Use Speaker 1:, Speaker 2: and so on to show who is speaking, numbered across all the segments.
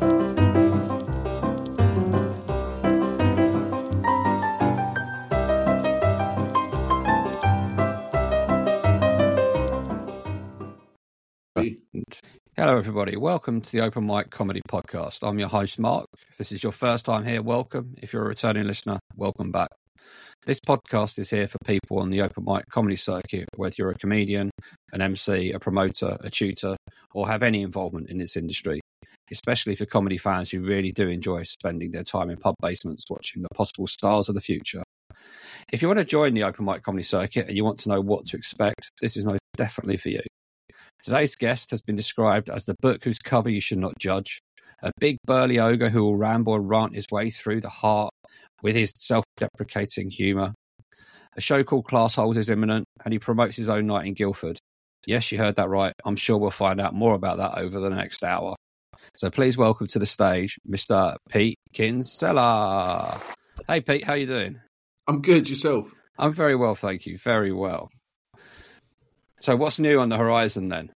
Speaker 1: Hello, everybody. Welcome to the Open Mic Comedy Podcast. I'm your host, Mark. If this is your first time here, welcome. If you're a returning listener, welcome back. This podcast is here for people on the open mic comedy circuit, whether you're a comedian, an MC, a promoter, a tutor, or have any involvement in this industry, especially for comedy fans who really do enjoy spending their time in pub basements watching the possible stars of the future. If you want to join the open mic comedy circuit and you want to know what to expect, this is most definitely for you. Today's guest has been described as the book whose cover you should not judge, a big burly ogre who will ramble and rant his way through the heart with his self-deprecating humour. A show called Class Holes is imminent, and he promotes his own night in Guildford. Yes, you heard that right. I'm sure we'll find out more about that over the next hour. So please welcome to the stage, Mr. Pete Kinsella. Hey, Pete, how you doing?
Speaker 2: I'm good. Yourself?
Speaker 1: I'm very well, thank you. Very well. So what's new on the horizon then?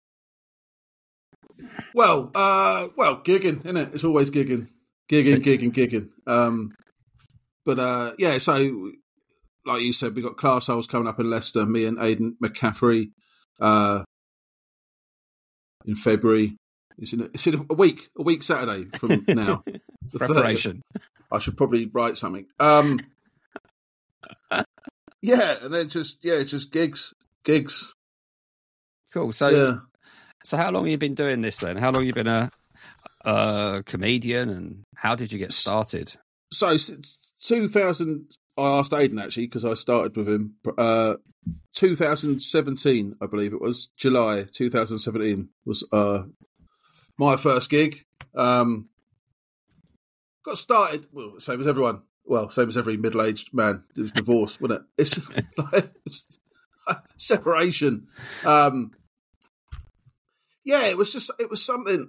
Speaker 2: Well, gigging, isn't it? It's always gigging. Yeah, so like you said, we got Class Holes coming up in Leicester, me and Aidan McCaffrey in February. It's in a week Saturday from now.
Speaker 1: Preparation.
Speaker 2: 30th. I should probably write something. Yeah, and then just gigs.
Speaker 1: Cool. So how long have you been doing this then? How long have you been a comedian, and how did you get started?
Speaker 2: So since 2000, I asked Aidan actually because I started with him. 2017, I believe it was July 2017 was my first gig. Got started same as everyone. Well, same as every middle-aged man. It was divorce, wasn't it? It's separation. Yeah, it was something.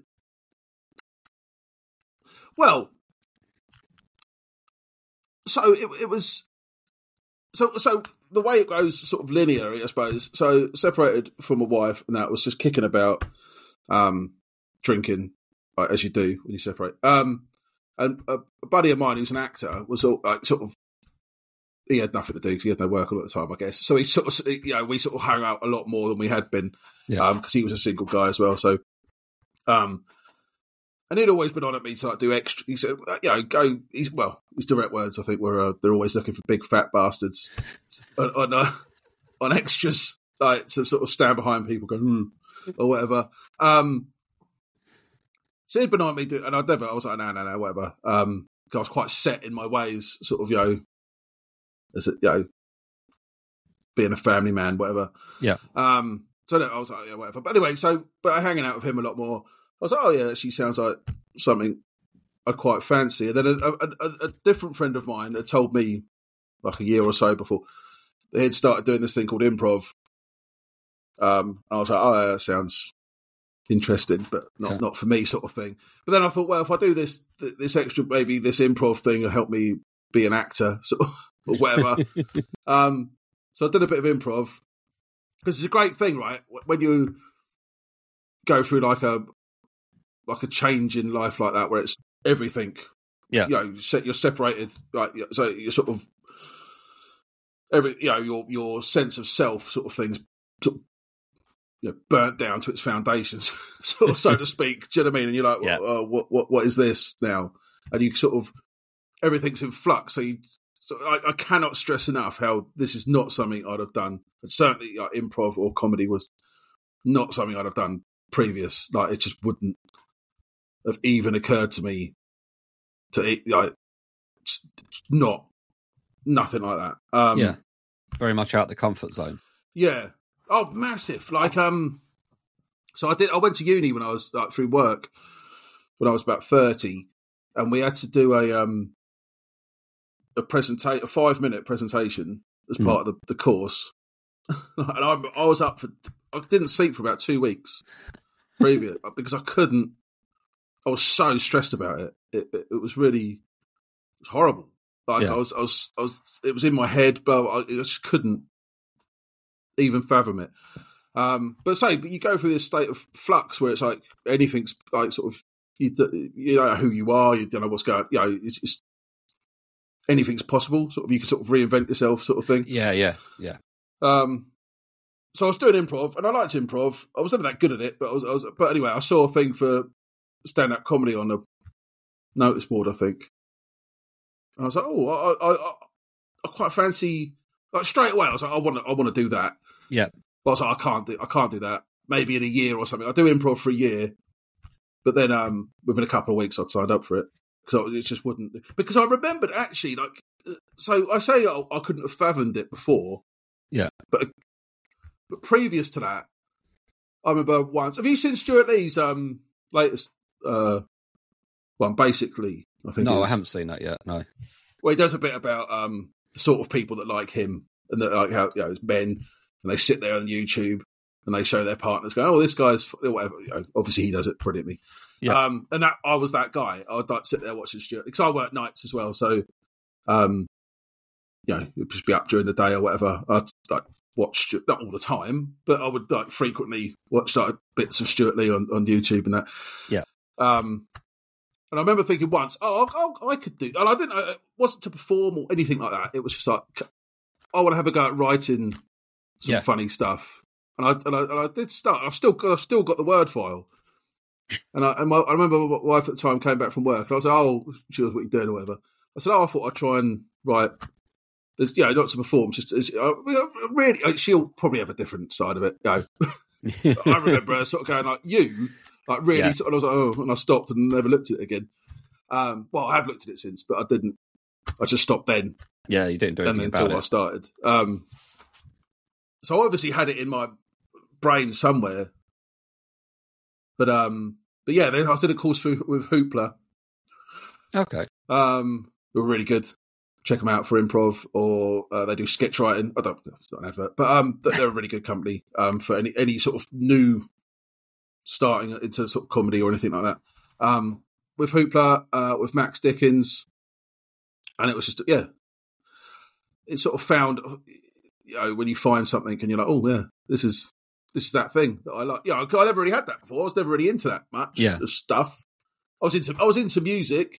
Speaker 2: Well, so it was. So the way it goes, sort of linear, I suppose. So separated from a wife, and that was just kicking about, drinking, as you do when you separate. And a buddy of mine who's an actor was he had nothing to do because he had no work all the time, I guess. So he we sort of hung out a lot more than we had been, because he was a single guy as well. So, and he'd always been on at me to do extra. He said, go. His direct words, I think, were they're always looking for big fat bastards on extras, like to sort of stand behind people, go or whatever. So he'd been on me, and I was like, no, whatever. I was quite set in my ways, sort of, as being a family man, whatever.
Speaker 1: Yeah.
Speaker 2: So I was like, yeah, whatever. But anyway, but hanging out with him a lot more, I was like, oh yeah, she sounds like something I quite fancy. And then a different friend of mine had told me like a year or so before they had started doing this thing called improv. I was like, oh, yeah, that sounds interesting, but not for me, sort of thing. But then I thought, well, if I do this extra, maybe this improv thing will help me be an actor, sort of, or whatever. So I did a bit of improv because it's a great thing, right? When you go through like a change in life like that, where it's everything. Yeah, you're separated, like so you're sort of your sense of self, sort of things, sort of, burnt down to its foundations, so to speak. Do you know what I mean? And you're like, what is this now? And you sort of everything's in flux. So I cannot stress enough how this is not something I'd have done. And certainly improv or comedy was not something I'd have done previous. Like it just wouldn't have even occurred to me to nothing like that.
Speaker 1: Very much out the comfort zone.
Speaker 2: Yeah. Oh, massive. Like so I went to uni when I was through work when I was about 30, and we had to do a 5-minute presentation as part of the course. And I was up I didn't sleep for about 2 weeks previous because I was so stressed about it. It was horrible. Like I was, it was in my head, but I just couldn't even fathom it. But you go through this state of flux where it's like anything's like sort of you don't know who you are. You don't know what's going. It's anything's possible. Sort of, you can sort of reinvent yourself, sort of thing.
Speaker 1: Yeah.
Speaker 2: So I was doing improv, and I liked improv. I was never that good at it, but But anyway, I saw a thing for stand-up comedy on a notice board, I think. And I was like, I quite fancy. Like straight away, I was like, I want to do that.
Speaker 1: Yeah.
Speaker 2: But I was like, I can't do that. Maybe in a year or something. I do improv for a year, but then within a couple of weeks, I'd signed up for it because it just wouldn't. Because I remembered actually, like, so I say I couldn't have fathomed it before.
Speaker 1: Yeah.
Speaker 2: But previous to that, I remember once. Have you seen Stuart Lee's latest one? Basically, I think.
Speaker 1: No, I haven't seen that yet. No.
Speaker 2: Well, he does a bit about the sort of people that like him and that like how it's men, and they sit there on YouTube and they show their partners, going, "Oh, this guy's whatever." Obviously, he does it brilliantly.
Speaker 1: Yeah.
Speaker 2: And that I was that guy. I would like sit there watching Stuart because I work nights as well, so it'd just be up during the day or whatever. I'd like watch not all the time, but I would like frequently watch like bits of Stuart Lee on YouTube and that.
Speaker 1: Yeah.
Speaker 2: And I remember thinking once, I could do, and I didn't. It wasn't to perform or anything like that. It was just like I want to have a go at writing some funny stuff, and I did start. I've still got the Word file, and I remember my wife at the time came back from work, and I was like, "Oh, she was what you doing or whatever." I said, I thought I'd try and write. There's, not to perform, just really. She'll probably have a different side of it. I remember her sort of going like, "You." Like really, sort of, I was like, oh, and I stopped and never looked at it again. Well, I have looked at it since, but I didn't. I just stopped then.
Speaker 1: Yeah, you didn't do anything about it
Speaker 2: until I started. So I obviously had it in my brain somewhere, but yeah, I did a course with Hoopla.
Speaker 1: Okay,
Speaker 2: they were really good. Check them out for improv, or they do sketch writing. It's not an advert, but they're a really good company for any sort of new. Starting into sort of comedy or anything like that. With Hoopla, with Max Dickens, and it was just it sort of found when you find something and you're like, oh yeah, this is that thing that I like. I never really had that before. I was never really into that much stuff. I was into music,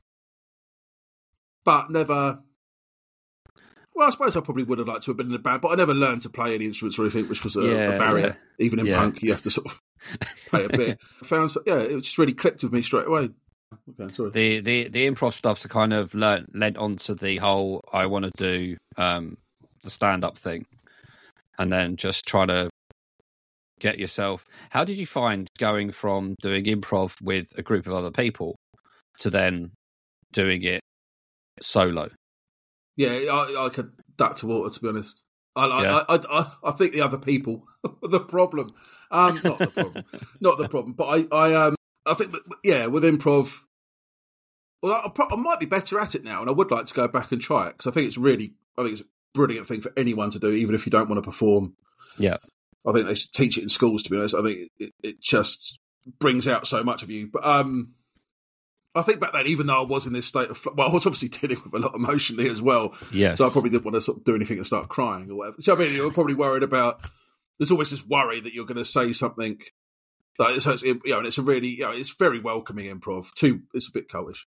Speaker 2: but never. Well, I suppose I probably would have liked to have been in a band, but I never learned to play any instruments or anything, which was a barrier. Yeah. Even in punk, you have to sort of play a bit. I found, it just really clicked with me straight away. Okay, sorry.
Speaker 1: The improv stuff's a kind of led onto the whole I want to do the stand-up thing, and then just try to get yourself. How did you find going from doing improv with a group of other people to then doing it solo?
Speaker 2: Yeah, I could duck to water, to be honest. I think the other people are the problem. Not the problem. But I think that, with improv, well, I might be better at it now, and I would like to go back and try it because I think it's a brilliant thing for anyone to do, even if you don't want to perform.
Speaker 1: Yeah, I
Speaker 2: think they should teach it in schools. To be honest, I think it just brings out so much of you. But I think back then, even though I was in this state of, I was obviously dealing with a lot emotionally as well.
Speaker 1: Yes.
Speaker 2: So I probably didn't want to sort of do anything and start crying or whatever. So I mean, you're probably worried about. There's always this worry that you're going to say something. So it's and it's a really it's very welcoming improv. It's a bit coldish.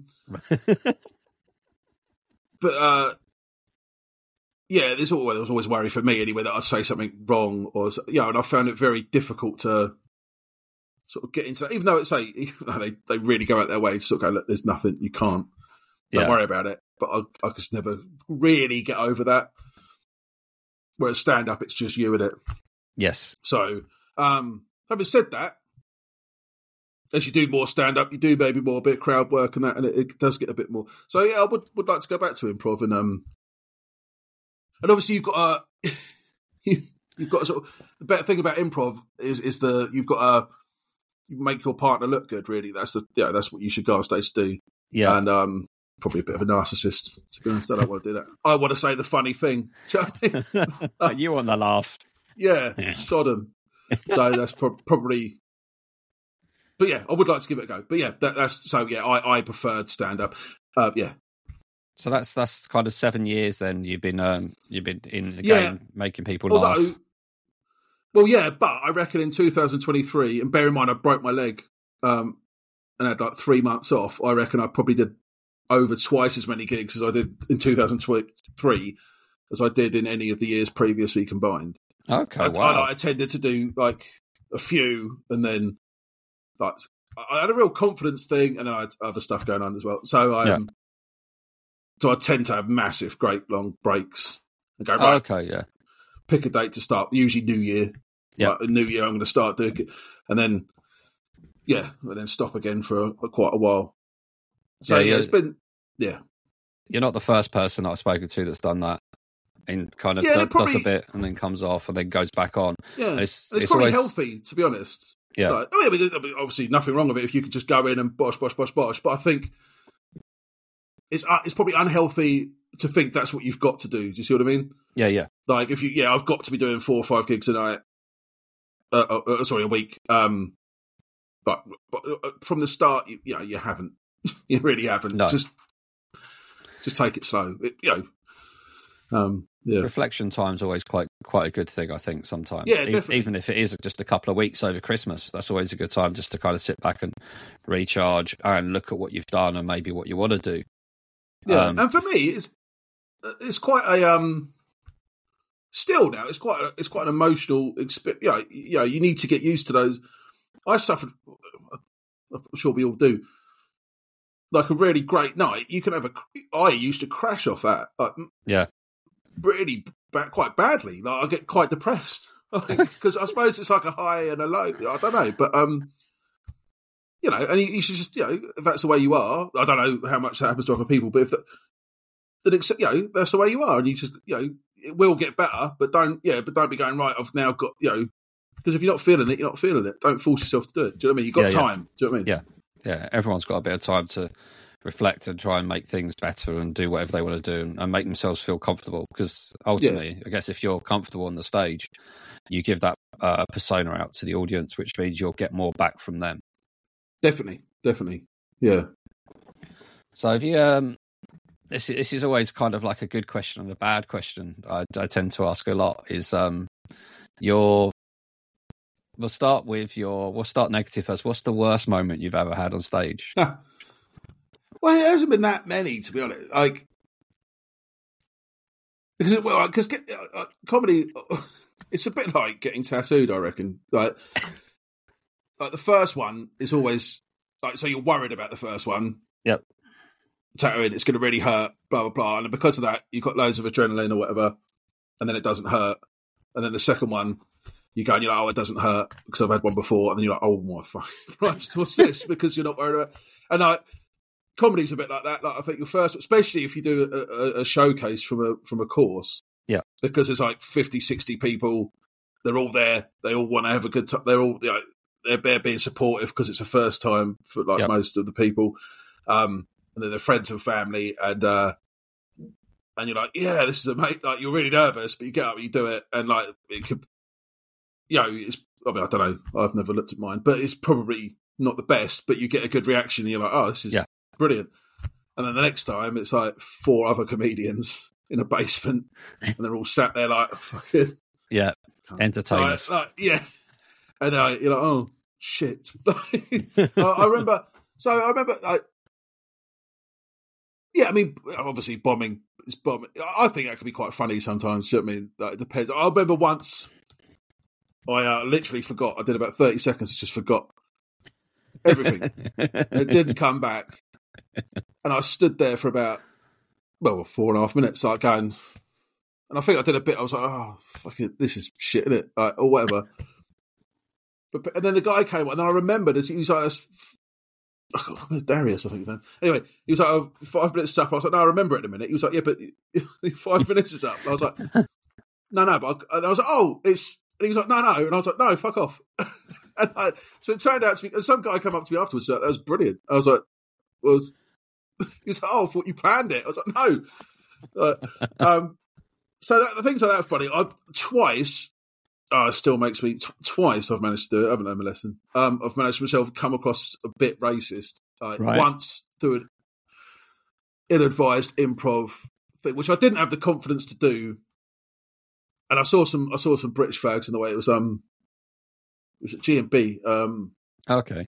Speaker 2: But there was always worry for me anyway that I'd say something wrong or and I found it very difficult to sort of get into that, even though they really go out their way to sort of go, look, there's nothing, you can't, don't worry about it. But I just never really get over that. Whereas stand up, it's just you in it.
Speaker 1: Yes.
Speaker 2: So, having said that, as you do more stand up, you do maybe more bit of crowd work and that, and it does get a bit more. So I would like to go back to improv and obviously you've got you've got sort of the better thing about improv is you've got you make your partner look good. Really, that's what you should go on stage to do.
Speaker 1: Yeah,
Speaker 2: and probably a bit of a narcissist, to be honest. I don't want to do that. I want to say the funny thing.
Speaker 1: You want the laugh.
Speaker 2: Yeah. Sodom. So that's probably. But yeah, I would like to give it a go. But yeah, that's so. Yeah, I preferred stand up. Yeah.
Speaker 1: So that's kind of 7 years. Then you've been in the game making people laugh.
Speaker 2: Well, yeah, but I reckon in 2023, and bear in mind I broke my leg and had like 3 months off, I reckon I probably did over twice as many gigs as I did in 2023 as I did in any of the years previously combined.
Speaker 1: Okay, wow.
Speaker 2: I tended to do like a few, and then like I had a real confidence thing, and then I had other stuff going on as well. So I tend to have massive, great long breaks and go right.
Speaker 1: Okay, yeah.
Speaker 2: Pick a date to start. Usually New Year.
Speaker 1: Yeah,
Speaker 2: like, New Year. I'm going to start doing it, and then stop again for quite a while. So it's been
Speaker 1: You're not the first person I've spoken to that's done that. And kind of does a bit and then comes off and then goes back on.
Speaker 2: Yeah, it's probably always healthy, to be honest.
Speaker 1: Yeah,
Speaker 2: like, I mean, obviously nothing wrong with it if you could just go in and bosh. But I think it's probably unhealthy to think that's what you've got to do. Do you see what I mean?
Speaker 1: Yeah.
Speaker 2: Like if I've got to be doing 4 or 5 gigs a night. A week. But from the start, you haven't. You really haven't.
Speaker 1: No.
Speaker 2: Just take it slow.
Speaker 1: Reflection time's always quite a good thing, I think, sometimes.
Speaker 2: Yeah, definitely.
Speaker 1: Even if it is just a couple of weeks over Christmas, that's always a good time just to kind of sit back and recharge and look at what you've done and maybe what you want to do.
Speaker 2: Yeah, and for me, it's quite a still now. It's quite an emotional experience. You need to get used to those. I suffered. I'm sure we all do. Like a really great night, you can have I used to crash off that. Really quite badly. Like I get quite depressed because I suppose it's like a high and a low. I don't know, but and you should just if that's the way you are. I don't know how much that happens to other people, but if that's the way you are, and you just it will get better, but don't be going right. I've now got because if you're not feeling it, you're not feeling it. Don't force yourself to do it. Do you know what I mean? You've got time. Do you know what I mean?
Speaker 1: Yeah. Everyone's got a bit of time to reflect and try and make things better and do whatever they want to do and make themselves feel comfortable. Because ultimately, I guess if you're comfortable on the stage, you give that persona out to the audience, which means you'll get more back from them.
Speaker 2: Definitely. Yeah.
Speaker 1: So if you this is always kind of like a good question and a bad question. I tend to ask a lot. Is We'll start negative first. What's the worst moment you've ever had on stage?
Speaker 2: Well, it hasn't been that many, to be honest. Like, because comedy, it's a bit like getting tattooed, I reckon. Like the first one is always like, so you're worried about the first one.
Speaker 1: Yep.
Speaker 2: Tattooing, it's going to really hurt, blah, blah, blah. And because of that, you've got loads of adrenaline or whatever, and then it doesn't hurt. And then the second one, you go and you're like, oh, it doesn't hurt because I've had one before. And then you're like, oh my fucking Christ, what's this? Because you're not worried about it. And comedy's a bit like that. Like I think your first, especially if you do a showcase from a course.
Speaker 1: Yeah. Because
Speaker 2: there's like 50, 60 people. They're all there. They all want to have a good time. They're all, they're being supportive because it's a first time for most of the people. And then they're friends and family. And you're like, yeah, this is amazing. Like you're really nervous, but you get up and you do it. And like, it could, it's, I don't know. I've never looked at mine, but it's probably not the best, but you get a good reaction and you're like, oh, this is brilliant. And then the next time it's like 4 other comedians in a basement and they're all sat there like, fucking.
Speaker 1: Yeah. Entertainers.
Speaker 2: And you're like, oh, shit. I remember, obviously bombing is bombing. I think that can be quite funny sometimes. You know what I mean? Like, it depends. I remember once I literally forgot. I did about 30 seconds, just forgot everything. It didn't come back. And I stood there for about, 4.5 minutes, like going, and I think I did a bit. I was like, oh, fucking, this is shit, isn't it? Like, or whatever. And then the guy came, and then I remembered, he was like, Darius, I think his name. Anyway, he was like, 5 minutes up. I was like, no, I remember it in a minute. He was like, yeah, but 5 minutes is up. And I was like, no, but and I was like, oh, it's. And he was like, no. And I was like, no, fuck off. So it turned out to be, some guy came up to me afterwards, that was brilliant. I was like, he was like, oh, I thought you planned it. I was like, no. So the things like that are funny. Twice, still makes me, twice I've managed to do it. I haven't learned my lesson. I've managed to myself come across a bit racist. Once through an ill-advised improv thing, which I didn't have the confidence to do. And I saw some British flags in the way. It was at G&B.
Speaker 1: Okay.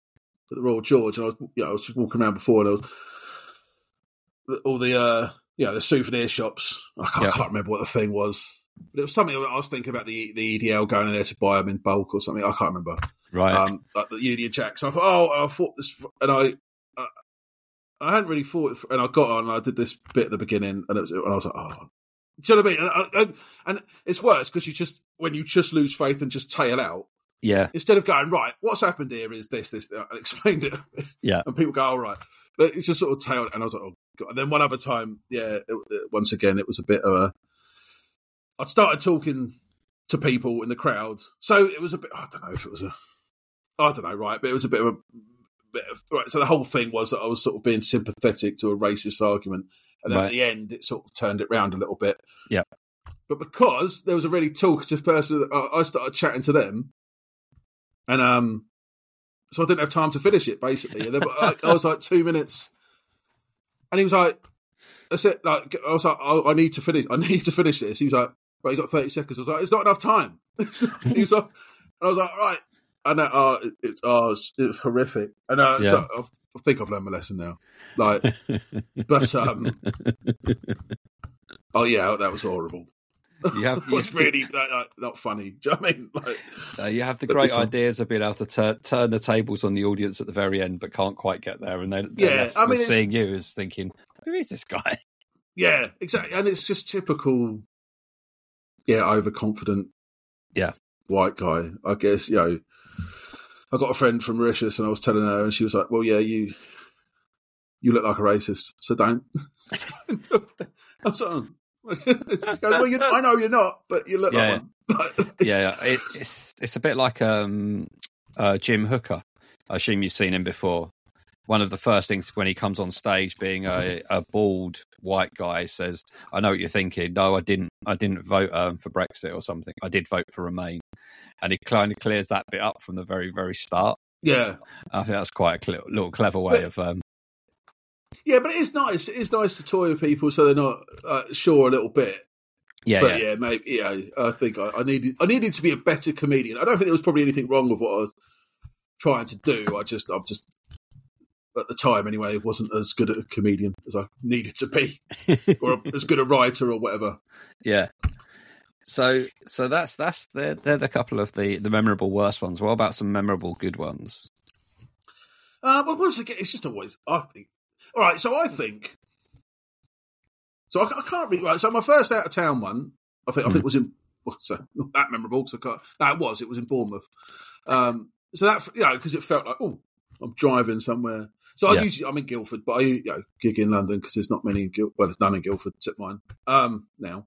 Speaker 2: at the Royal George, and I was just walking around before, and there was all the the souvenir shops. I can't remember what the thing was, but it was something I was thinking about the EDL going in there to buy them in bulk or something. I can't remember.
Speaker 1: Right.
Speaker 2: Like the Union Jacks. I thought, I thought this, and I hadn't really thought, and I got on, and I did this bit at the beginning, and I was like, oh. Do you know what I mean? And it's worse because when you just lose faith and just tail out.
Speaker 1: Yeah.
Speaker 2: Instead of going, right, what's happened here is this, and explained it.
Speaker 1: Yeah.
Speaker 2: And people go, all right. But it's just sort of tailed, and I was like, oh, God. And then one other time, once again, it was a bit of a... I'd started talking to people in the crowd. So it was a bit... I don't know if it was a... I don't know, right? But it was a bit of... Right, so the whole thing was that I was sort of being sympathetic to a racist argument. And then at the end, it sort of turned it round a little bit.
Speaker 1: Yeah.
Speaker 2: But because there was a really talkative person, I started chatting to them. And so I didn't have time to finish it, basically. And then, I was like 2 minutes. And he was like, that's it. Like, I was like, I need to finish this. He was like, right, you got 30 seconds. I was like, it's not enough time. He was like, and I was like, right. And it was horrific. And so I think I've learned my lesson now. Like, but oh yeah, that was horrible. It was really not funny. Do you know what I mean? Like,
Speaker 1: you have the great ideas of being able to turn the tables on the audience at the very end, but can't quite get there. And then seeing you as thinking, who is this guy?
Speaker 2: Yeah, exactly. And it's just typical, overconfident, white guy. I guess I got a friend from Mauritius, and I was telling her, and she was like, "Well, yeah, you look like a racist, so don't." I was like, goes, well, I know you're not, but you look like one.
Speaker 1: It's a bit like Jim Hooker. I assume you've seen him before. One of the first things when he comes on stage, being a bald white guy, says, "I know what you're thinking. No, I didn't vote for Brexit or something. I did vote for Remain." And he kind of clears that bit up from the very, very start. Yeah, I think that's quite a little clever way of.
Speaker 2: Yeah, but it is nice. It is nice to toy with people so they're not sure a little bit. Yeah, maybe. I think I needed to be a better comedian. I don't think there was probably anything wrong with what I was trying to do. I'm just at the time anyway, wasn't as good a comedian as I needed to be, or as good a writer or whatever.
Speaker 1: Yeah. So they're the couple of the memorable worst ones. What about some memorable good ones?
Speaker 2: Well, once again, it's just always, I think. All right, so I think. So I can't really. Right, so my first out of town one, I think was in. So not that memorable because I can't. No, it was in Bournemouth. So that because it felt like I'm driving somewhere. So I'm in Guildford, but I gig in London because there's not many in Guildford. Well, there's none in Guildford except mine now.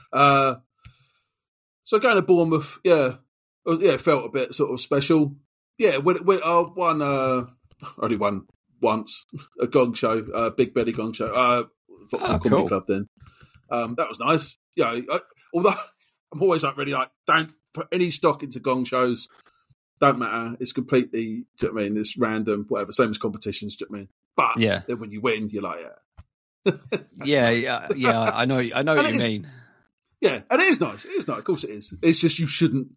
Speaker 2: So going to Bournemouth, it felt a bit sort of special. Yeah, I won. Only won once a gong show, Big Betty gong show, football comedy club. Then that was nice. Although I'm always really don't put any stock into gong shows. Don't matter. It's completely. Do you know what I mean? It's random, whatever. Same as competitions. Do you know what I mean? But then when you win, you're like,
Speaker 1: yeah. I know what you mean.
Speaker 2: Yeah, and it is nice. It is nice. Of course, it is. It's just you shouldn't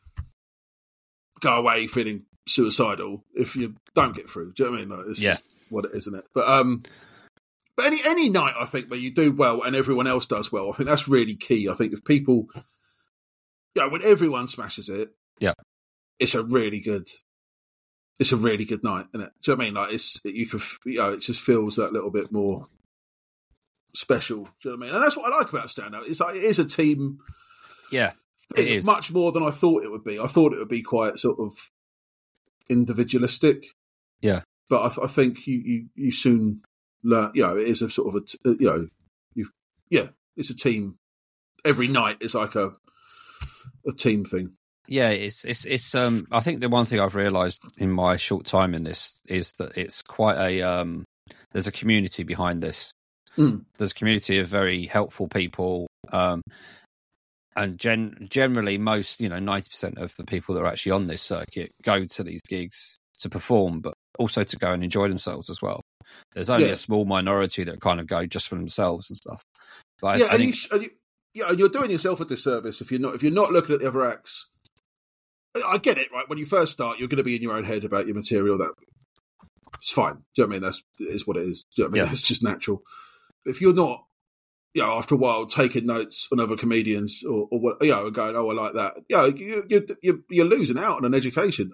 Speaker 2: go away feeling suicidal if you don't get through. Do you know what I mean? It's just what it is, isn't it? But any night, I think, where you do well and everyone else does well, I think that's really key. I think if people, when everyone smashes it, it's a really good night, isn't it? Do you know what I mean? Like it just feels that little bit more special. Do you know what I mean? And that's what I like about stand-up. It's like it is a team.
Speaker 1: Yeah, it is
Speaker 2: much more than I thought it would be. I thought it would be quite sort of individualistic.
Speaker 1: Yeah,
Speaker 2: but I think you soon learn. It is a sort of it's a team. Every night is like a team thing.
Speaker 1: Yeah, it's. I think the one thing I've realised in my short time in this is that it's quite a. There's a community behind this. There's a community of very helpful people, and generally most 90% of the people that are actually on this circuit go to these gigs to perform, but also to go and enjoy themselves as well. There's only a small minority that kind of go just for themselves and stuff. But I think,
Speaker 2: you're doing yourself a disservice if you're not looking at the other acts. I get it, right? When you first start, you're going to be in your own head about your material. That it's fine. Do you know what I mean? It is what it is. Do you know what I mean?
Speaker 1: Yeah.
Speaker 2: It's just natural. But if you're not, after a while, taking notes on other comedians or what, going, oh, I like that. You're losing out on an education.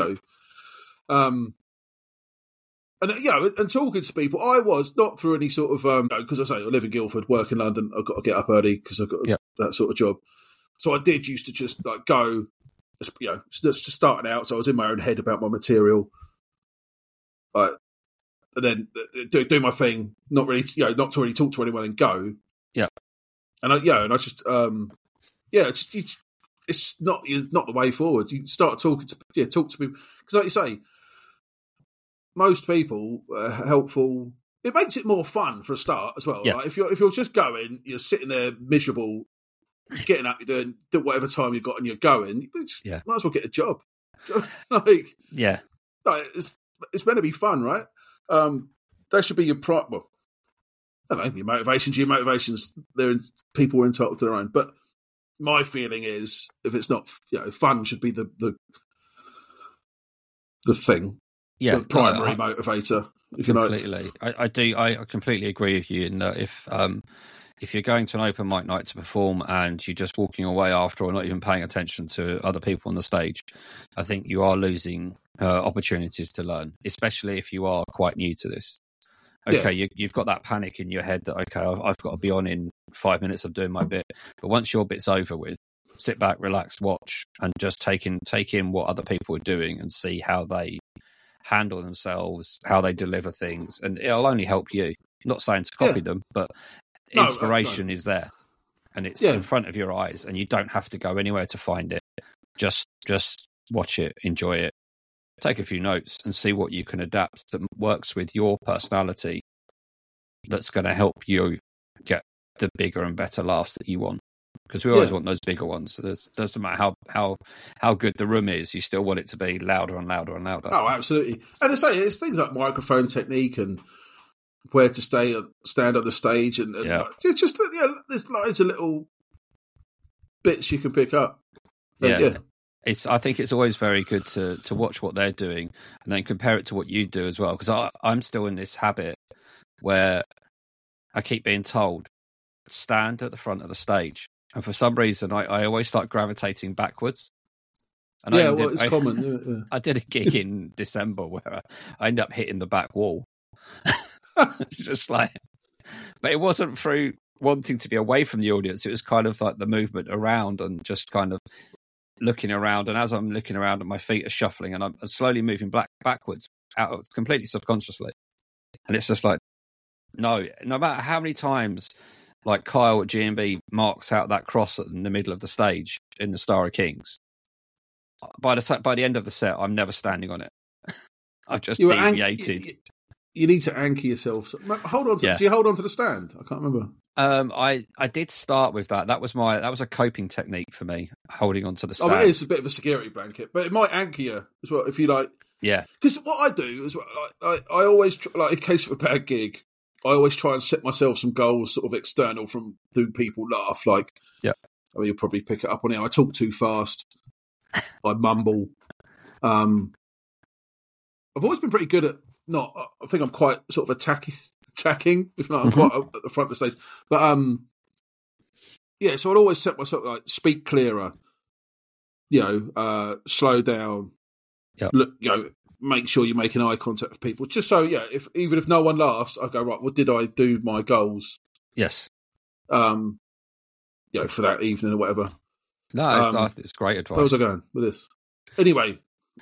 Speaker 2: And talking to people, I was not through any sort of because I say I live in Guildford, work in London. I've got to get up early because I've got that sort of job. So I did used to just go, just starting out. So I was in my own head about my material, and then do my thing. Not really, not to really talk to anyone and go.
Speaker 1: Yeah,
Speaker 2: and I just it's not the way forward. You start talking to talk to people because, like you say, most people are helpful. It makes it more fun for a start as well.
Speaker 1: Yeah.
Speaker 2: Like if you're just going, you're sitting there miserable, getting up, you're doing whatever time you've got, and you're going. Might as well get a job. It's meant to be fun, right? That should be your well, I don't know, your motivations. People are entitled to their own, but my feeling is if it's not, fun should be the thing.
Speaker 1: Yeah,
Speaker 2: the primary motivator.
Speaker 1: Completely. I completely agree with you in that if you're going to an open mic night to perform and you're just walking away after or not even paying attention to other people on the stage, I think you are losing opportunities to learn, especially if you are quite new to this. Okay, you've got that panic in your head that, okay, I've got to be on in 5 minutes of doing my bit. But once your bit's over with, sit back, relax, watch, and just take in what other people are doing and see how they handle themselves, how they deliver things. And it'll only help you. I'm not saying to copy them, but inspiration is there. And it's in front of your eyes, and you don't have to go anywhere to find it. Just watch it, enjoy it. Take a few notes and see what you can adapt that works with your personality that's going to help you get the bigger and better laughs that you want. Because we always want those bigger ones. So it doesn't matter how good the room is, you still want it to be louder and louder and louder.
Speaker 2: Oh, absolutely. And it's things like microphone technique and where to stand on the stage. And it's just, there's loads of little bits you can pick up. And,
Speaker 1: I think it's always very good to watch what they're doing and then compare it to what you do as well. Because I'm still in this habit where I keep being told, stand at the front of the stage. And for some reason, I always start gravitating backwards. And
Speaker 2: it's common.
Speaker 1: I did a gig in December where I ended up hitting the back wall. Just but it wasn't through wanting to be away from the audience. It was kind of like the movement around and just kind of looking around, and as I'm looking around and my feet are shuffling and I'm slowly moving backwards out completely subconsciously, and it's just like no matter how many times like Kyle at G&B marks out that cross in the middle of the stage in the Star of Kings, by the end of the set I'm never standing on it. I've just deviated.
Speaker 2: You need to anchor yourself. Hold on. Do you hold on to the stand? I can't remember.
Speaker 1: I did start with that. That was a coping technique for me, holding on to the stand.
Speaker 2: It is a bit of a security blanket, but it might anchor you as well if you like.
Speaker 1: Yeah.
Speaker 2: Because what I do is, I always in case of a bad gig, I always try and set myself some goals, sort of external from do people laugh. Like, I mean, you'll probably pick it up on it. I talk too fast. I mumble. I've always been pretty good at I think I'm quite sort of attacking, if not, I'm quite at the front of the stage. But so I'd always set myself like speak clearer, slow down, look, make sure you're making eye contact with people. Just so, even if no one laughs, I go, right, what did I do my goals?
Speaker 1: Yes.
Speaker 2: For that evening or whatever.
Speaker 1: No, it's great advice.
Speaker 2: Where was I going with this? Anyway,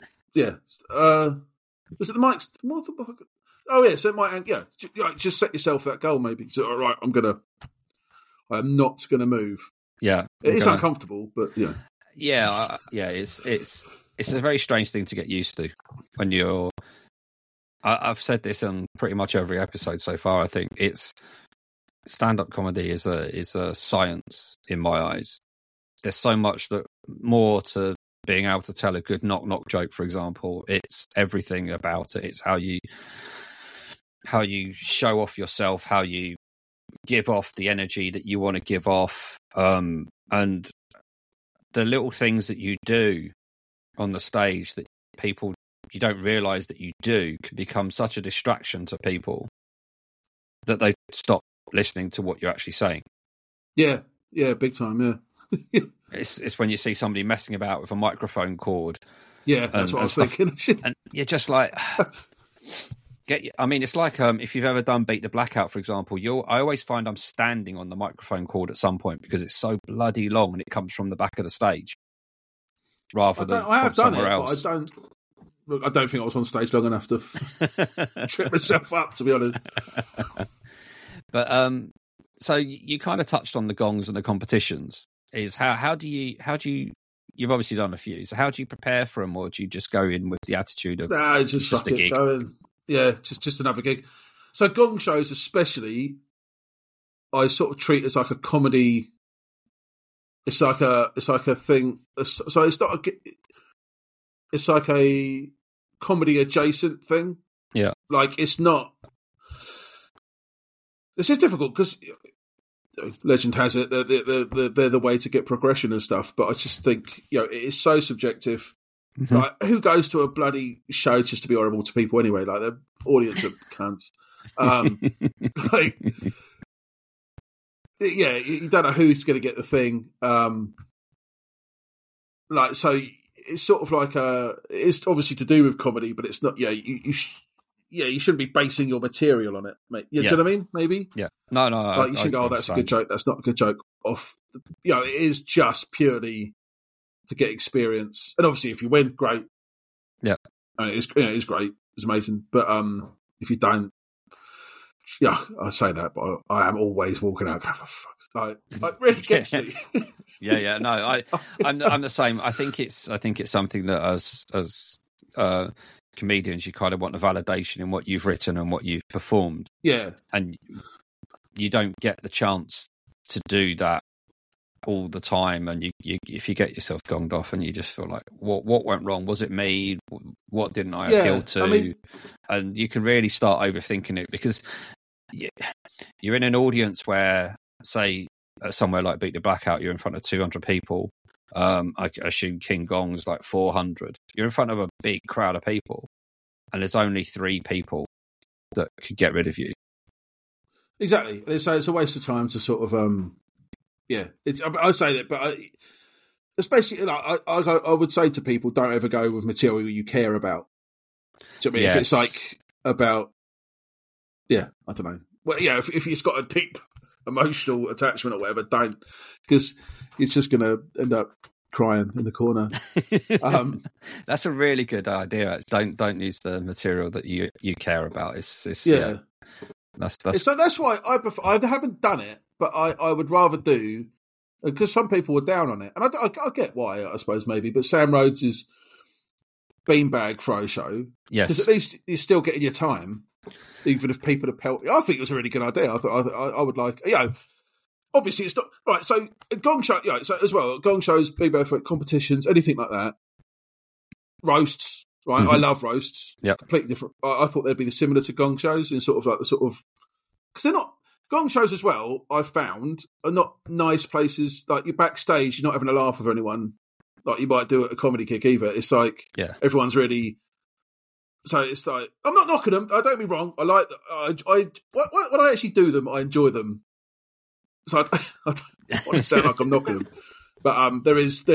Speaker 2: was it the mics? So it might, just set yourself that goal maybe. So, all right, I'm not going to move.
Speaker 1: Yeah.
Speaker 2: It is uncomfortable, but yeah.
Speaker 1: Yeah, it's a very strange thing to get used to when you're... I've said this on pretty much every episode so far, I think. Stand-up comedy is a science in my eyes. There's so much more to being able to tell a good knock-knock joke, for example. It's everything about it. It's how you show off yourself, how you give off the energy that you want to give off, and the little things that you do on the stage that people you don't realise that you do can become such a distraction to people that they stop listening to what you're actually saying.
Speaker 2: Yeah, big time, yeah.
Speaker 1: It's when you see somebody messing about with a microphone cord.
Speaker 2: Yeah, that's what I was thinking.
Speaker 1: And you're just like... it's like if you've ever done Beat the Blackout, for example, I always find I'm standing on the microphone cord at some point because it's so bloody long and it comes from the back of the stage rather than from somewhere else.
Speaker 2: But I don't think I was on stage long enough to trip myself up, to be honest.
Speaker 1: But so you kind of touched on the gongs and the competitions. Is how do you you've obviously done a few, so how do you prepare for them, or do you just go in with the attitude of
Speaker 2: just suck it, go in. Yeah, just another gig. So gong shows, especially, I sort of treat as like a comedy. It's like a thing. So it's not it's like a comedy adjacent thing.
Speaker 1: Yeah,
Speaker 2: like it's not. This is difficult because legend has it they're the way to get progression and stuff. But I just think it is so subjective. Mm-hmm. Like, who goes to a bloody show just to be horrible to people anyway? Like, the audience are cunts. You don't know who's going to get the thing. So it's sort of like it's obviously to do with comedy, but it's not. You shouldn't be basing your material on it, mate. Do you know what I mean? Maybe.
Speaker 1: Yeah. No.
Speaker 2: Like, you shouldn't go, that's a good joke. That's not a good joke. It is just purely to get experience, and obviously if you win, great.
Speaker 1: Yeah,
Speaker 2: and it is great, it's amazing. But if you don't, I say that, but I am always walking out going, for fuck's sake. Like, really gets me.
Speaker 1: Yeah. No, I'm the same. I think it's something that as comedians, you kind of want the validation in what you've written and what you've performed.
Speaker 2: Yeah,
Speaker 1: and you don't get the chance to do that all the time, and you if you get yourself gonged off and you just feel like what went wrong, was it me, what didn't I appeal to, and you can really start overthinking it because you're in an audience where, say, somewhere like Beat the Blackout, you're in front of 200 people. I assume King Gong's like 400. You're in front of a big crowd of people, and there's only 3 people that could get rid of you.
Speaker 2: Exactly. So it's a waste of time to sort of I say that, but especially I would say to people, don't ever go with material you care about. Do you know what I mean? Yes. If it's like about, I don't know. Well, if it's got a deep emotional attachment or whatever, don't, because it's just going to end up crying in the corner.
Speaker 1: That's a really good idea. Don't use the material that you care about. It's That's
Speaker 2: so that's why I haven't done it, but I would rather do, because some people were down on it, and I get why, I suppose, maybe. But Sam Rhodes' beanbag throw show,
Speaker 1: yes,
Speaker 2: because at least you're still getting your time, even if people are pelting. I think it was a really good idea. I would like, obviously it's not right. So gong show, so as well, gong shows, beanbag competitions, anything like that, roasts. Right, mm-hmm. I love roasts.
Speaker 1: Yeah,
Speaker 2: completely different. I thought they'd be similar to gong shows in sort of like because they're not gong shows as well. I've found are not nice places. Like, you're backstage, you're not having a laugh with anyone like you might do at a comedy kick either. It's like everyone's really. So it's like, I'm not knocking them. Don't be wrong. I like when I actually do them, I enjoy them. So I don't want to sound like I'm knocking them, but there is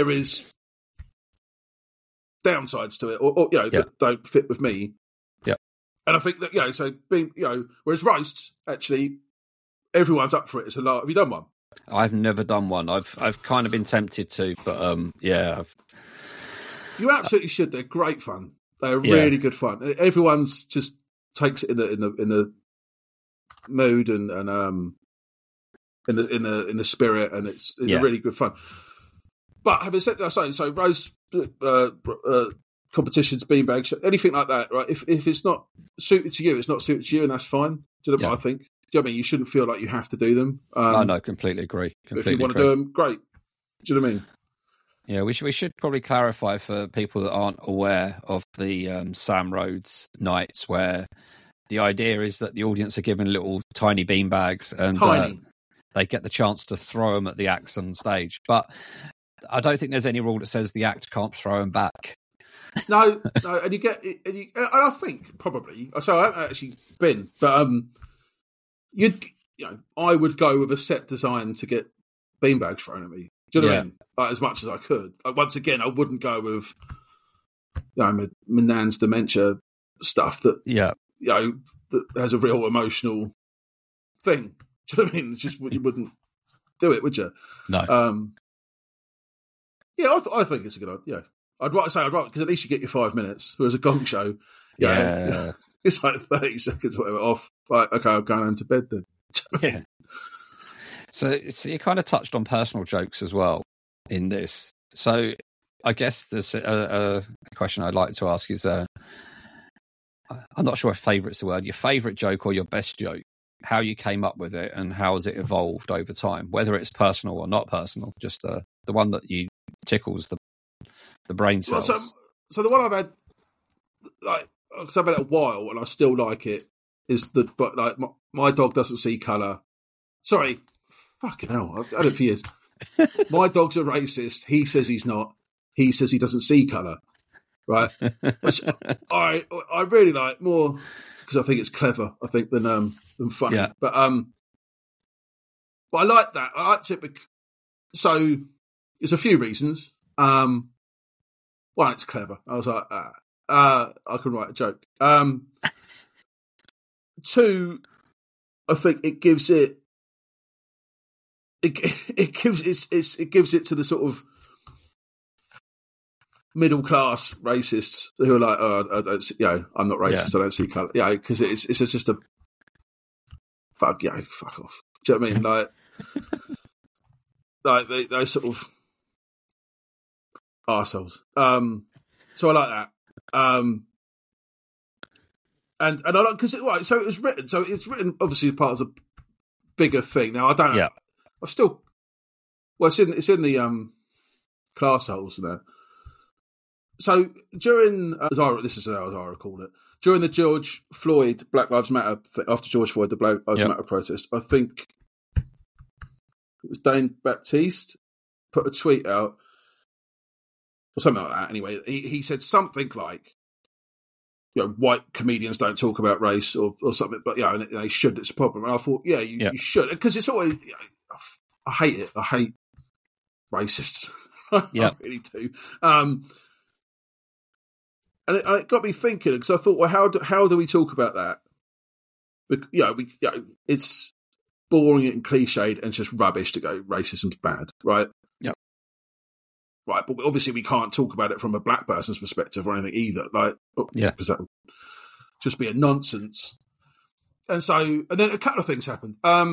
Speaker 2: downsides to it, or that don't fit with me.
Speaker 1: Yeah,
Speaker 2: and I think that so being whereas roasts, actually everyone's up for it. It's a lot. Have you done one?
Speaker 1: I've never done one. I've kind of been tempted to, but
Speaker 2: you absolutely should. They're great fun. They're really good fun. Everyone's just takes it in the mood and in the spirit, and it's really good fun. But having said that, so roast competitions, beanbags, anything like that, right? If it's not suited to you, it's not suited to you, and that's fine. Do you know what I think? Do you know what I mean? You shouldn't feel like you have to do them.
Speaker 1: No, completely agree.
Speaker 2: If you want to do them, great. Do you know what I mean?
Speaker 1: Yeah, we should probably clarify for people that aren't aware of the Sam Rhodes nights, where the idea is that the audience are given little tiny beanbags and they get the chance to throw them at the acts on stage. But I don't think there's any rule that says the act can't throw them back.
Speaker 2: No, and and I think probably. So I haven't actually been, but I would go with a set design to get beanbags thrown at me. Do you know what I mean? Like, as much as I could. Like, once again, I wouldn't go with my nan's dementia stuff that that has a real emotional thing. Do you know what I mean? It's just you wouldn't do it, would you?
Speaker 1: No.
Speaker 2: I think it's a good idea. I'd rather because at least you get your 5 minutes. Whereas a gong show, it's like 30 seconds or whatever off. Right, okay, I'm going home to bed then.
Speaker 1: Yeah. So you kind of touched on personal jokes as well in this. So I guess there's a question I'd like to ask is, I'm not sure if favourite's the word, your favourite joke or your best joke, how you came up with it and how has it evolved over time, whether it's personal or not personal, just the one that you tickles the brain cells.
Speaker 2: Well, so the one I've had, like, because I've had it a while and I still like it, is but like my dog doesn't see colour. Sorry, fucking hell, I've had it for years. My dog's a racist. He says he's not. He says he doesn't see colour. Right, which I really like more because I think it's clever. I think than funny. Yeah. But I like that. I liked it so there's a few reasons. One, it's clever. I was like, I can write a joke. Two, I think it gives it gives it to the sort of middle class racists who are like, I don't see, I'm not racist. I don't see colour. Yeah, because it's just a fuck. Yeah, fuck off. Do you know what I mean? Like they sort of arseholes. So I like that. And I like because so it was written. So it's written obviously as part of a bigger thing. Now I don't know.
Speaker 1: Yeah.
Speaker 2: I've still. Well, it's in the class holes there. So during this is how Zara called it. During the George Floyd Black Lives Matter after George Floyd the Black Lives Matter protest, I think it was Dane Baptiste put a tweet out or something like that. Anyway, he said something like, white comedians don't talk about race or something, but and they should. It's a problem. And I thought, you should, because it's always. I hate it. I hate racists. I really do. And it got me thinking because I thought, well, how do we talk about that? It's boring and cliched and just rubbish to go racism's bad, right?
Speaker 1: Yeah.
Speaker 2: Right, but obviously we can't talk about it from a black person's perspective or anything either, because that would just be a nonsense. And then a couple of things happened.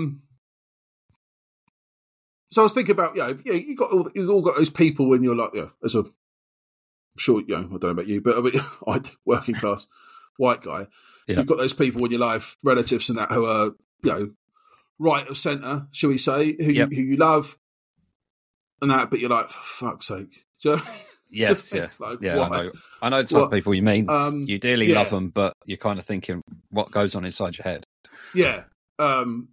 Speaker 2: So I was thinking about, you all got those people when you're like, as a sure, I don't know about you, but I mean, working class white guy. Yeah. You've got those people in your life, relatives and that, who are, right of centre, shall we say, who you love and that, but you're like, for fuck's sake.
Speaker 1: Yes, yeah. I know the type of people you mean. You dearly love them, but you're kind of thinking what goes on inside your head.
Speaker 2: Yeah. And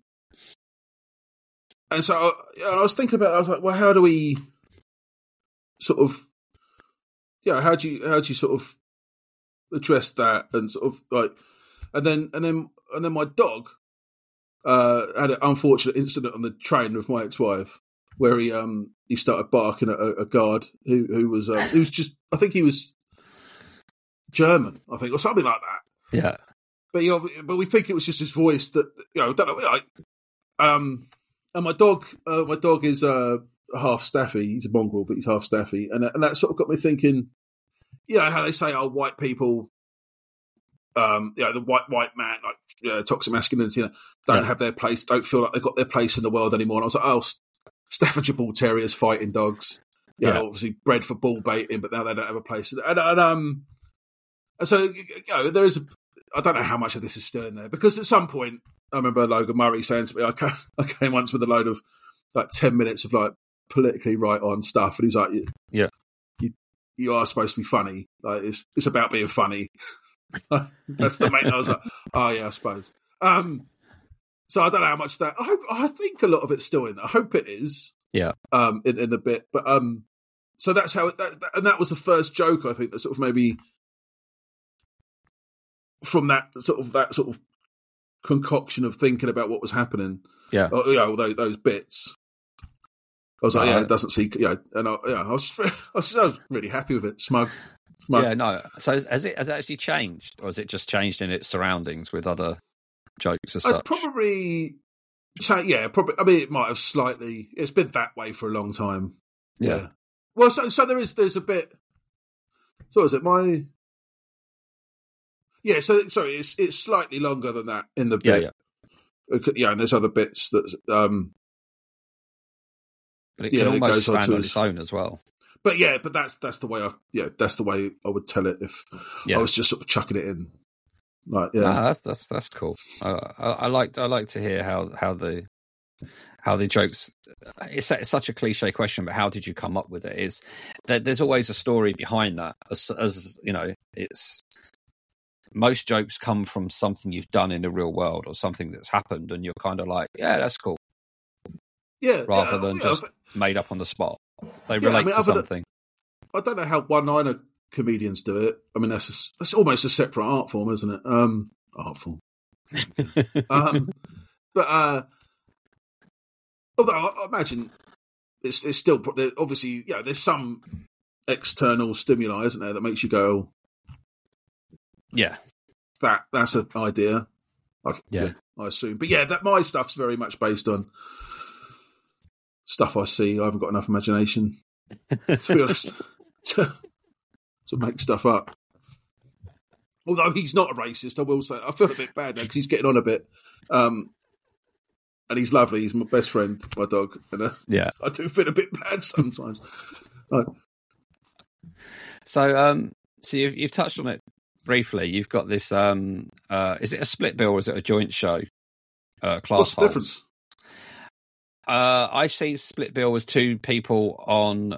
Speaker 2: so I was thinking about it, I was like, well, how do we sort of, how do you sort of address that and sort of like, and then my dog had an unfortunate incident on the train with my ex-wife where he started barking at a guard who was just, I think he was German, I think, or something like that.
Speaker 1: Yeah.
Speaker 2: But we think it was just his voice that, don't know. And my dog is half Staffy. He's a mongrel, but he's half Staffy, and that sort of got me thinking. How they say, white people, the white man, like toxic masculinity, don't have their place, don't feel like they've got their place in the world anymore. And I was like, Staffordshire Bull Terriers fighting dogs, obviously bred for bull baiting, but now they don't have a place. And so there is I don't know how much of this is still in there, because at some point I remember Logan Murray saying to me, I came once with a load of like 10 minutes of like politically right on stuff, and he was like, you are supposed to be funny. Like it's about being funny. That's the main. I was like, oh yeah, I suppose. So I don't know how much that. I think a lot of it's still in there. I hope it is.
Speaker 1: Yeah.
Speaker 2: In the bit, but So that's how, and that was the first joke, I think, that sort of maybe from that sort of concoction of thinking about what was happening.
Speaker 1: Yeah.
Speaker 2: Those bits. I was like, it doesn't see, and I was really happy with it. Smug.
Speaker 1: Yeah, no. So has it actually changed, or has it just changed in its surroundings with other jokes as such?
Speaker 2: Probably. Probably. I mean, it might have slightly. It's been that way for a long time. Yeah. Well, so there's a bit. So is it my? Yeah. So sorry, it's slightly longer than that in the bit. Yeah. And there's other bits that.
Speaker 1: But it can almost stand on its own as well.
Speaker 2: But that's the way that's the way I would tell it if I was just sort of chucking it in. Like,
Speaker 1: that's cool. I like to hear how the jokes. It's such a cliche question, but how did you come up with it? Is that there's always a story behind that. As you know, it's most jokes come from something you've done in the real world or something that's happened, and you're kind of like, yeah, that's cool.
Speaker 2: Yeah,
Speaker 1: rather than just made up on the spot. They relate to something.
Speaker 2: I don't know how one-liner comedians do it. I mean, that's almost a separate art form, isn't it? Art form. But although I imagine it's still obviously, there's some external stimuli, isn't there, that makes you go,
Speaker 1: yeah,
Speaker 2: that's an idea. I assume, but that my stuff's very much based on stuff I see. I haven't got enough imagination, to be honest, to make stuff up. Although he's not a racist, I will say. I feel a bit bad now because he's getting on a bit. And he's lovely. He's my best friend, my dog. And I do feel a bit bad sometimes.
Speaker 1: So you've touched on it briefly. You've got this, is it a split bill or is it a joint show? Class
Speaker 2: What's the difference?
Speaker 1: I see split bill as two people on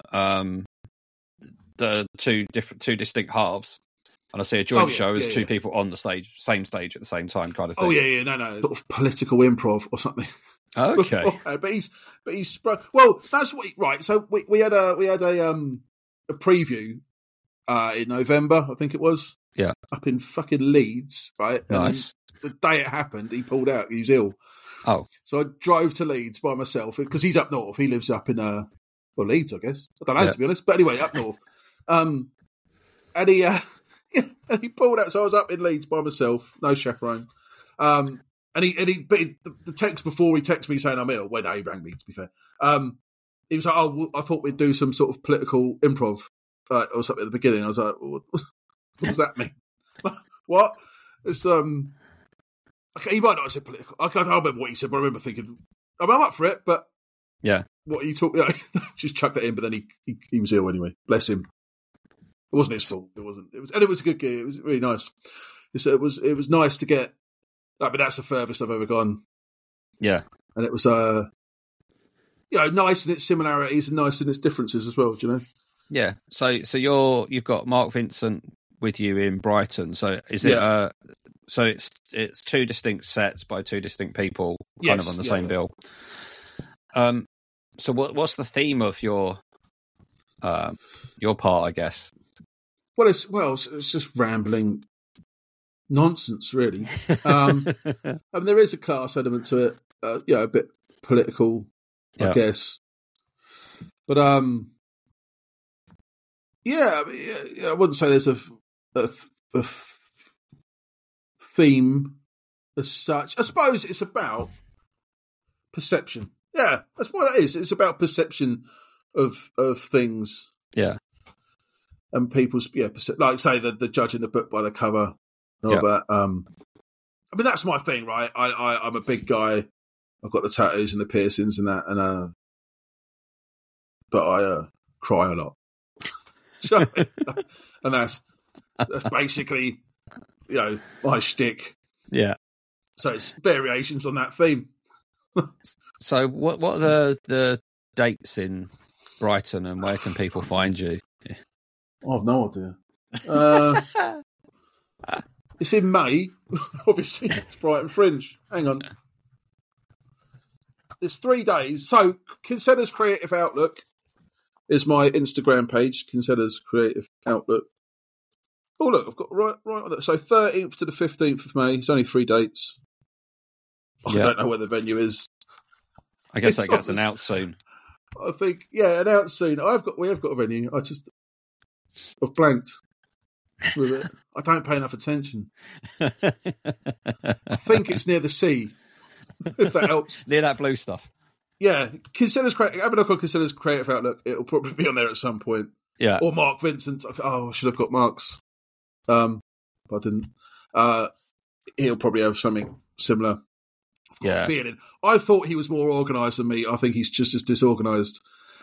Speaker 1: the two distinct halves, and I see a joint show as two people on the same stage at the same time, kind of thing.
Speaker 2: Oh yeah, no, sort of political improv or something.
Speaker 1: Okay,
Speaker 2: but he's well. That's what right. So we had a preview in November, I think it was.
Speaker 1: Yeah,
Speaker 2: up in fucking Leeds, right?
Speaker 1: Nice.
Speaker 2: And the day it happened, he pulled out. He was ill.
Speaker 1: Oh,
Speaker 2: so I drove to Leeds by myself because he's up north. He lives up in Leeds, I guess. I don't know, to be honest. But anyway, up north. And he pulled out. So I was up in Leeds by myself, no chaperone. But the text before he texted me saying I'm ill. Well, no, he rang me, to be fair. He was like, "Oh, I thought we'd do some sort of political improv or something at the beginning." I was like, "What does that mean?" What? It's Okay, he might not have said political. I can't remember what he said, but I remember thinking, I'm up for it, but what are you talking? Just chuck that in. But then he was ill anyway. Bless him. It wasn't his fault. It wasn't. It was a good gig. It was really nice. It was nice to get. I mean, that's the furthest I've ever gone.
Speaker 1: Yeah,
Speaker 2: and it was nice in its similarities and nice in its differences as well. Do you know?
Speaker 1: Yeah. So you've got Mark Vincent with you in Brighton. So is it so it's two distinct sets by two distinct people, kind of on the same bill. So what's the theme of your part, I guess?
Speaker 2: Well, it's just rambling nonsense, really. I mean, there is a class element to it, a bit political, I guess. But I wouldn't say there's a theme as such. I suppose it's about perception. Yeah, that's what it is. It's about perception of things.
Speaker 1: Yeah.
Speaker 2: And people's like say the judging the book by the cover and all that. I mean, that's my thing, right? I'm a big guy. I've got the tattoos and the piercings and that, but I cry a lot. And that's basically my shtick.
Speaker 1: Yeah.
Speaker 2: So it's variations on that theme.
Speaker 1: So what are the dates in Brighton and where can people find you?
Speaker 2: I've no idea. It's in May. Obviously, it's Brighton Fringe. Hang on. It's 3 days. So, Kinsella's Creative Outlook. is my Instagram page, Kinsella's Creative Outlook. Oh, look, I've got right on that. So 13th to the 15th of May. It's only 3 dates. I don't know where the venue is.
Speaker 1: I guess that gets announced soon.
Speaker 2: I think, announced soon. We have got a venue. I've blanked with it. I don't pay enough attention. I think it's near the sea, if that helps.
Speaker 1: Near that blue stuff.
Speaker 2: Yeah, have a look on Kinsella's Creative Outlook. It'll probably be on there at some point.
Speaker 1: Yeah.
Speaker 2: Or Mark Vincent's. Oh, I should have got Mark's. But I didn't. He'll probably have something similar. I've got a feeling. I thought he was more organised than me. I think he's just as disorganised.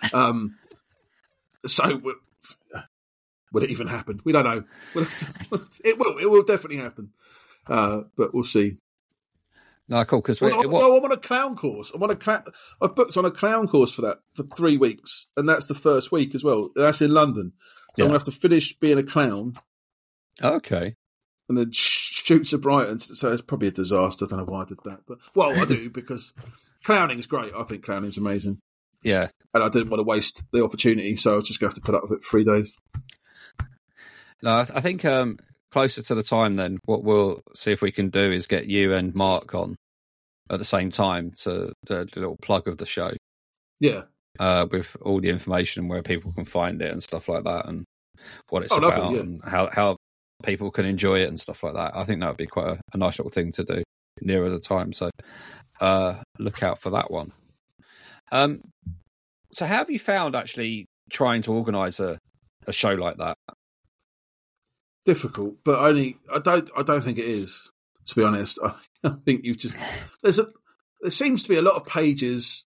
Speaker 2: So, will it even happen? We don't know. It will. It will definitely happen. But we'll see.
Speaker 1: No, cool. Because
Speaker 2: I'm on a clown course. I've booked on a clown course for 3 weeks, and that's the first week as well. That's in London, so I'm gonna have to finish being a clown.
Speaker 1: Okay.
Speaker 2: And then shoot to Brighton. So it's probably a disaster. I don't know why I did that, but I do because clowning is great. I think clowning is amazing.
Speaker 1: Yeah,
Speaker 2: and I didn't want to waste the opportunity, so I was just going to have to put up with it for 3 days.
Speaker 1: No, I think closer to the time, then what we'll see if we can do is get you and Mark on at the same time to do a little plug of the show.
Speaker 2: Yeah,
Speaker 1: with all the information where people can find it and stuff like that, and what it's about, and how people can enjoy it and stuff like that. I think that would be quite a nice little thing to do nearer the time. So look out for that one. So how have you found actually trying to organise a show like that?
Speaker 2: Difficult, but I don't think it is, to be honest. I think you've just there seems to be a lot of pages.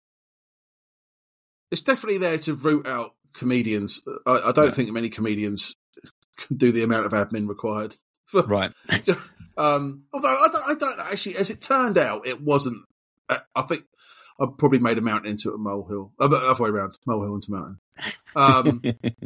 Speaker 2: It's definitely there to root out comedians. I don't think many comedians can do the amount of admin required.
Speaker 1: Right.
Speaker 2: Although I don't actually. As it turned out, it wasn't. I think I probably made a mountain into a molehill. Other way around, molehill into mountain.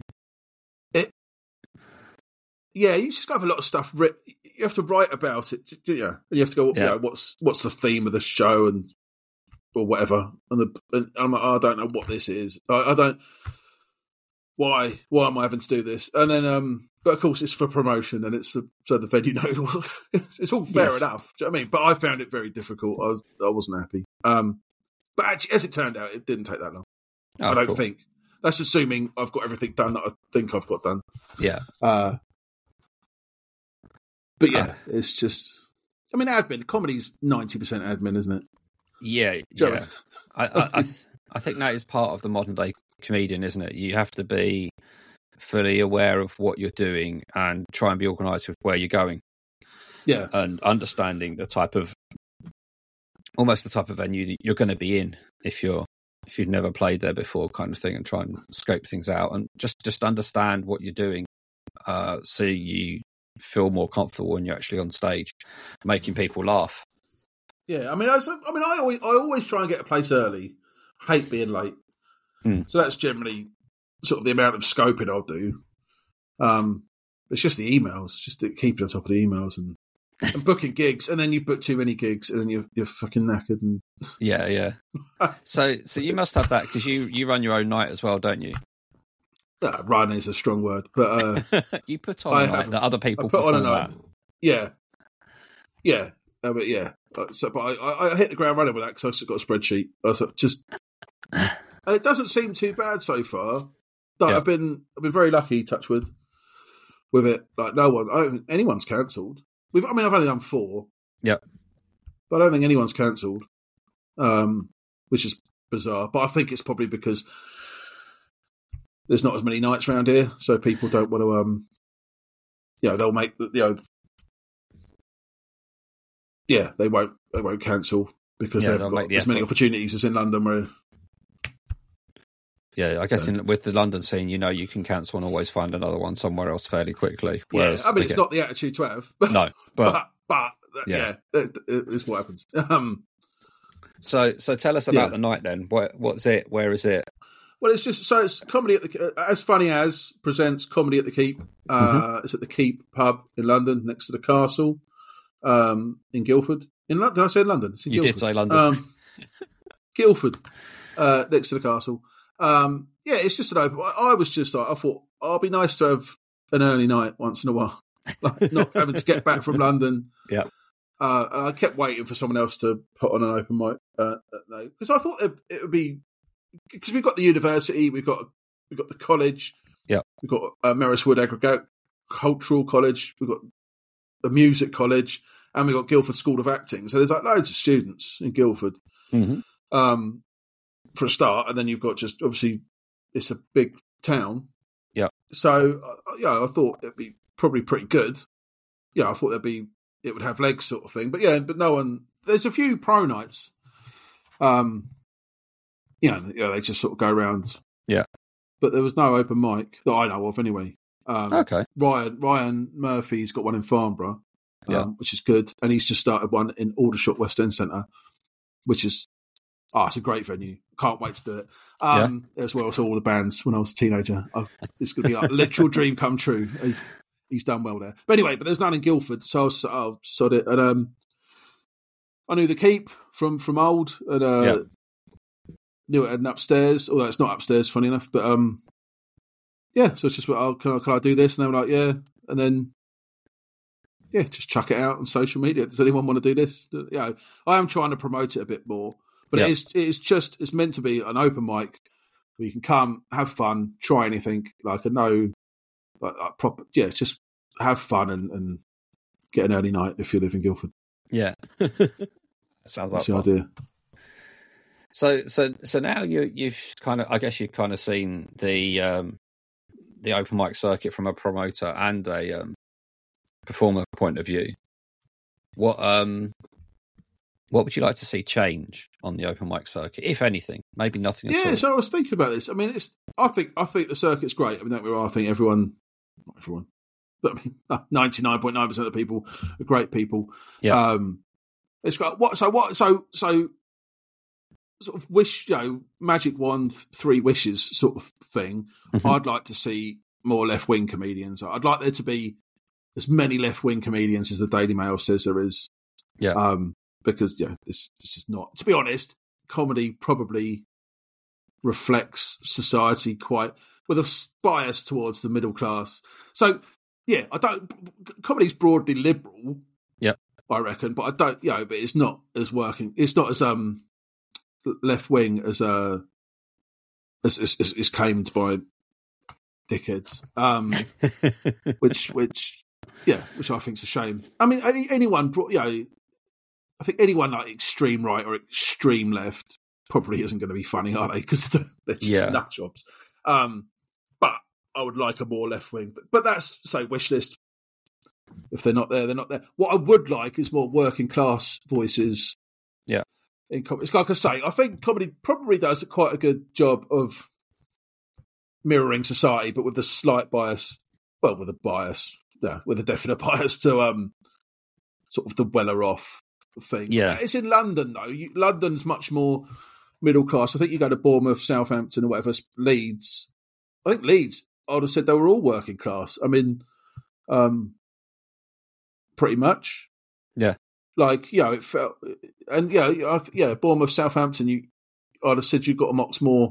Speaker 2: You just have a lot of stuff. You have to write about it. You have to go. What's the theme of the show or whatever. And I'm like, I don't know what this is. I don't. Why am I having to do this? And then, but of course, it's for promotion, and it's so the venue knows. It's all fair enough. Do you know what I mean? But I found it very difficult. I wasn't happy. But actually, as it turned out, it didn't take that long. I don't think. That's assuming I've got everything done that I think I've got done.
Speaker 1: Yeah.
Speaker 2: But yeah, it's just. I mean, admin. Comedy's 90% admin, isn't it?
Speaker 1: Yeah. Yeah. I think that is part of the modern day comedian, isn't it? You have to be fully aware of what you're doing and try and be organised with where you're going.
Speaker 2: Yeah.
Speaker 1: And understanding the type of venue that you're going to be in if you've never played there before, kind of thing, and try and scope things out and just understand what you're doing, so you feel more comfortable when you're actually on stage, making people laugh.
Speaker 2: Yeah, I always try and get a place early. I hate being late. So that's generally sort of the amount of scoping I'll do. It's just the emails, just keeping on top of the emails and booking gigs, and then you've booked too many gigs, and then you're fucking knackered. And
Speaker 1: yeah. So you must have that because you run your own night as well, don't you?
Speaker 2: Run is a strong word, but
Speaker 1: you put on a night that other people
Speaker 2: put on a
Speaker 1: night.
Speaker 2: Yeah. But yeah. So, but I hit the ground running with that because I've got a spreadsheet. And it doesn't seem too bad so far. No, I've been very lucky, touch with it. Like I don't think anyone's cancelled. I've only done 4.
Speaker 1: Yep.
Speaker 2: But I don't think anyone's cancelled, which is bizarre. But I think it's probably because there's not as many nights around here, so people don't want to. They'll make they won't cancel because they've got as many opportunities as in London. Where
Speaker 1: I guess with the London scene, you can cancel and always find another one somewhere else fairly quickly. Whereas,
Speaker 2: it's not the attitude to have.
Speaker 1: No, but
Speaker 2: it's what happens.
Speaker 1: So tell us about the night then. What's it? Where is it?
Speaker 2: Well, it's comedy at the As Funny As presents Comedy at the Keep. It's at the Keep pub in London, next to the Castle, in Guildford. In London, did I say London?
Speaker 1: You did say London.
Speaker 2: Guildford, next to the Castle. it's just an open. I was just like, I thought I'll be nice to have an early night once in a while, like not having to get back from London.
Speaker 1: Yeah.
Speaker 2: And I kept waiting for someone else to put on an open mic because I thought it would be, because we've got the university, we've got the college, we've got Merriswood Agricultural College, we've got the music college, and we've got Guildford School of Acting. So there's like loads of students in Guildford for a start, and then you've got just obviously it's a big town.
Speaker 1: Yeah.
Speaker 2: So I thought it'd be probably pretty good. Yeah, I thought it would have legs, sort of thing. But no one. There's a few pro nights. They just sort of go around.
Speaker 1: Yeah.
Speaker 2: But there was no open mic that I know of, anyway.
Speaker 1: Okay.
Speaker 2: Ryan Murphy's got one in Farnborough, which is good, and he's just started one in Aldershot West End Centre, which is it's a great venue. Can't wait to do it. As well as all the bands when I was a teenager. It's going to be like a literal dream come true. He's done well there. But anyway, there's none in Guildford, so I'll sod it. And I knew the Keep from old, and knew it had an upstairs, although it's not upstairs, funny enough. But so it's just, can I do this? And they were like, yeah. And then, just chuck it out on social media. Does anyone want to do this? I am trying to promote it a bit more. But it's meant to be an open mic where you can come, have fun, try anything. Like proper, just have fun and get an early night if you live in Guildford.
Speaker 1: Yeah, sounds like
Speaker 2: that's the idea.
Speaker 1: So now you've kind of, I guess you've kind of seen the open mic circuit from a promoter and a performer point of view. What would you like to see change on the open mic circuit, if anything? Maybe nothing at all.
Speaker 2: Yeah, so I was thinking about this. I mean, I think the circuit's great. I mean, I think everyone, not everyone, but I mean, 99.9% of the people are great people.
Speaker 1: Yeah.
Speaker 2: It's got so sort of wish, magic wand, 3 wishes sort of thing.
Speaker 1: Mm-hmm.
Speaker 2: I'd like to see more left wing comedians. I'd like there to be as many left wing comedians as the Daily Mail says there is.
Speaker 1: Yeah.
Speaker 2: Because this is not, to be honest, comedy probably reflects society quite with a bias towards the middle class. So comedy's broadly liberal. Yeah, I reckon, but I don't. But it's not as working. It's not as left wing as is claimed by dickheads. Which I think's a shame. I mean, anyone, I think anyone like extreme right or extreme left probably isn't going to be funny, are they? Because they're just nut jobs. But I would like a more left wing. But that's, say, wish list. If they're not there, they're not there. What I would like is more working class voices.
Speaker 1: Yeah.
Speaker 2: In comedy. It's like I say, I think comedy probably does quite a good job of mirroring society, but with a slight bias. Well, with a definite bias to sort of the weller off thing.
Speaker 1: Yeah.
Speaker 2: It's in London, though. London's much more middle class. I think you go to Bournemouth, Southampton, or whatever, Leeds. I think Leeds, I would have said they were all working class. I mean, pretty much.
Speaker 1: Yeah.
Speaker 2: Like, it felt, and Bournemouth, Southampton, I'd have said you've got a much more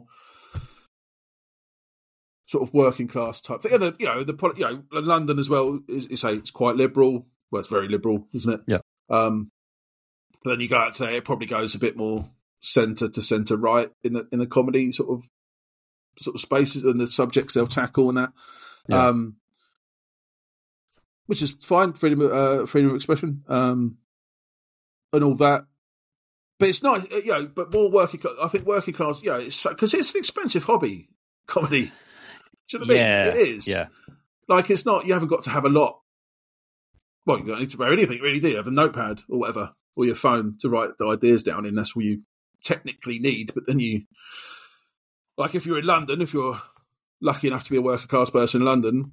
Speaker 2: sort of working class type thing. And London as well it's quite liberal. Well, it's very liberal, isn't it?
Speaker 1: Yeah.
Speaker 2: But then you go out to it probably goes a bit more centre to centre right in the comedy sort of spaces and the subjects they'll tackle and that. Yeah. Which is fine, freedom of expression, and all that. But it's not, but more working class. I think working class, it's because it's an expensive hobby, comedy. Do you know what I mean? It is.
Speaker 1: Yeah.
Speaker 2: Like, it's not, you haven't got to have a lot. Well, you don't need to wear anything, really, do you? Have a notepad or whatever, or your phone to write the ideas down in. That's all you technically need. But then like if you're in London, if you're lucky enough to be a working class person in London,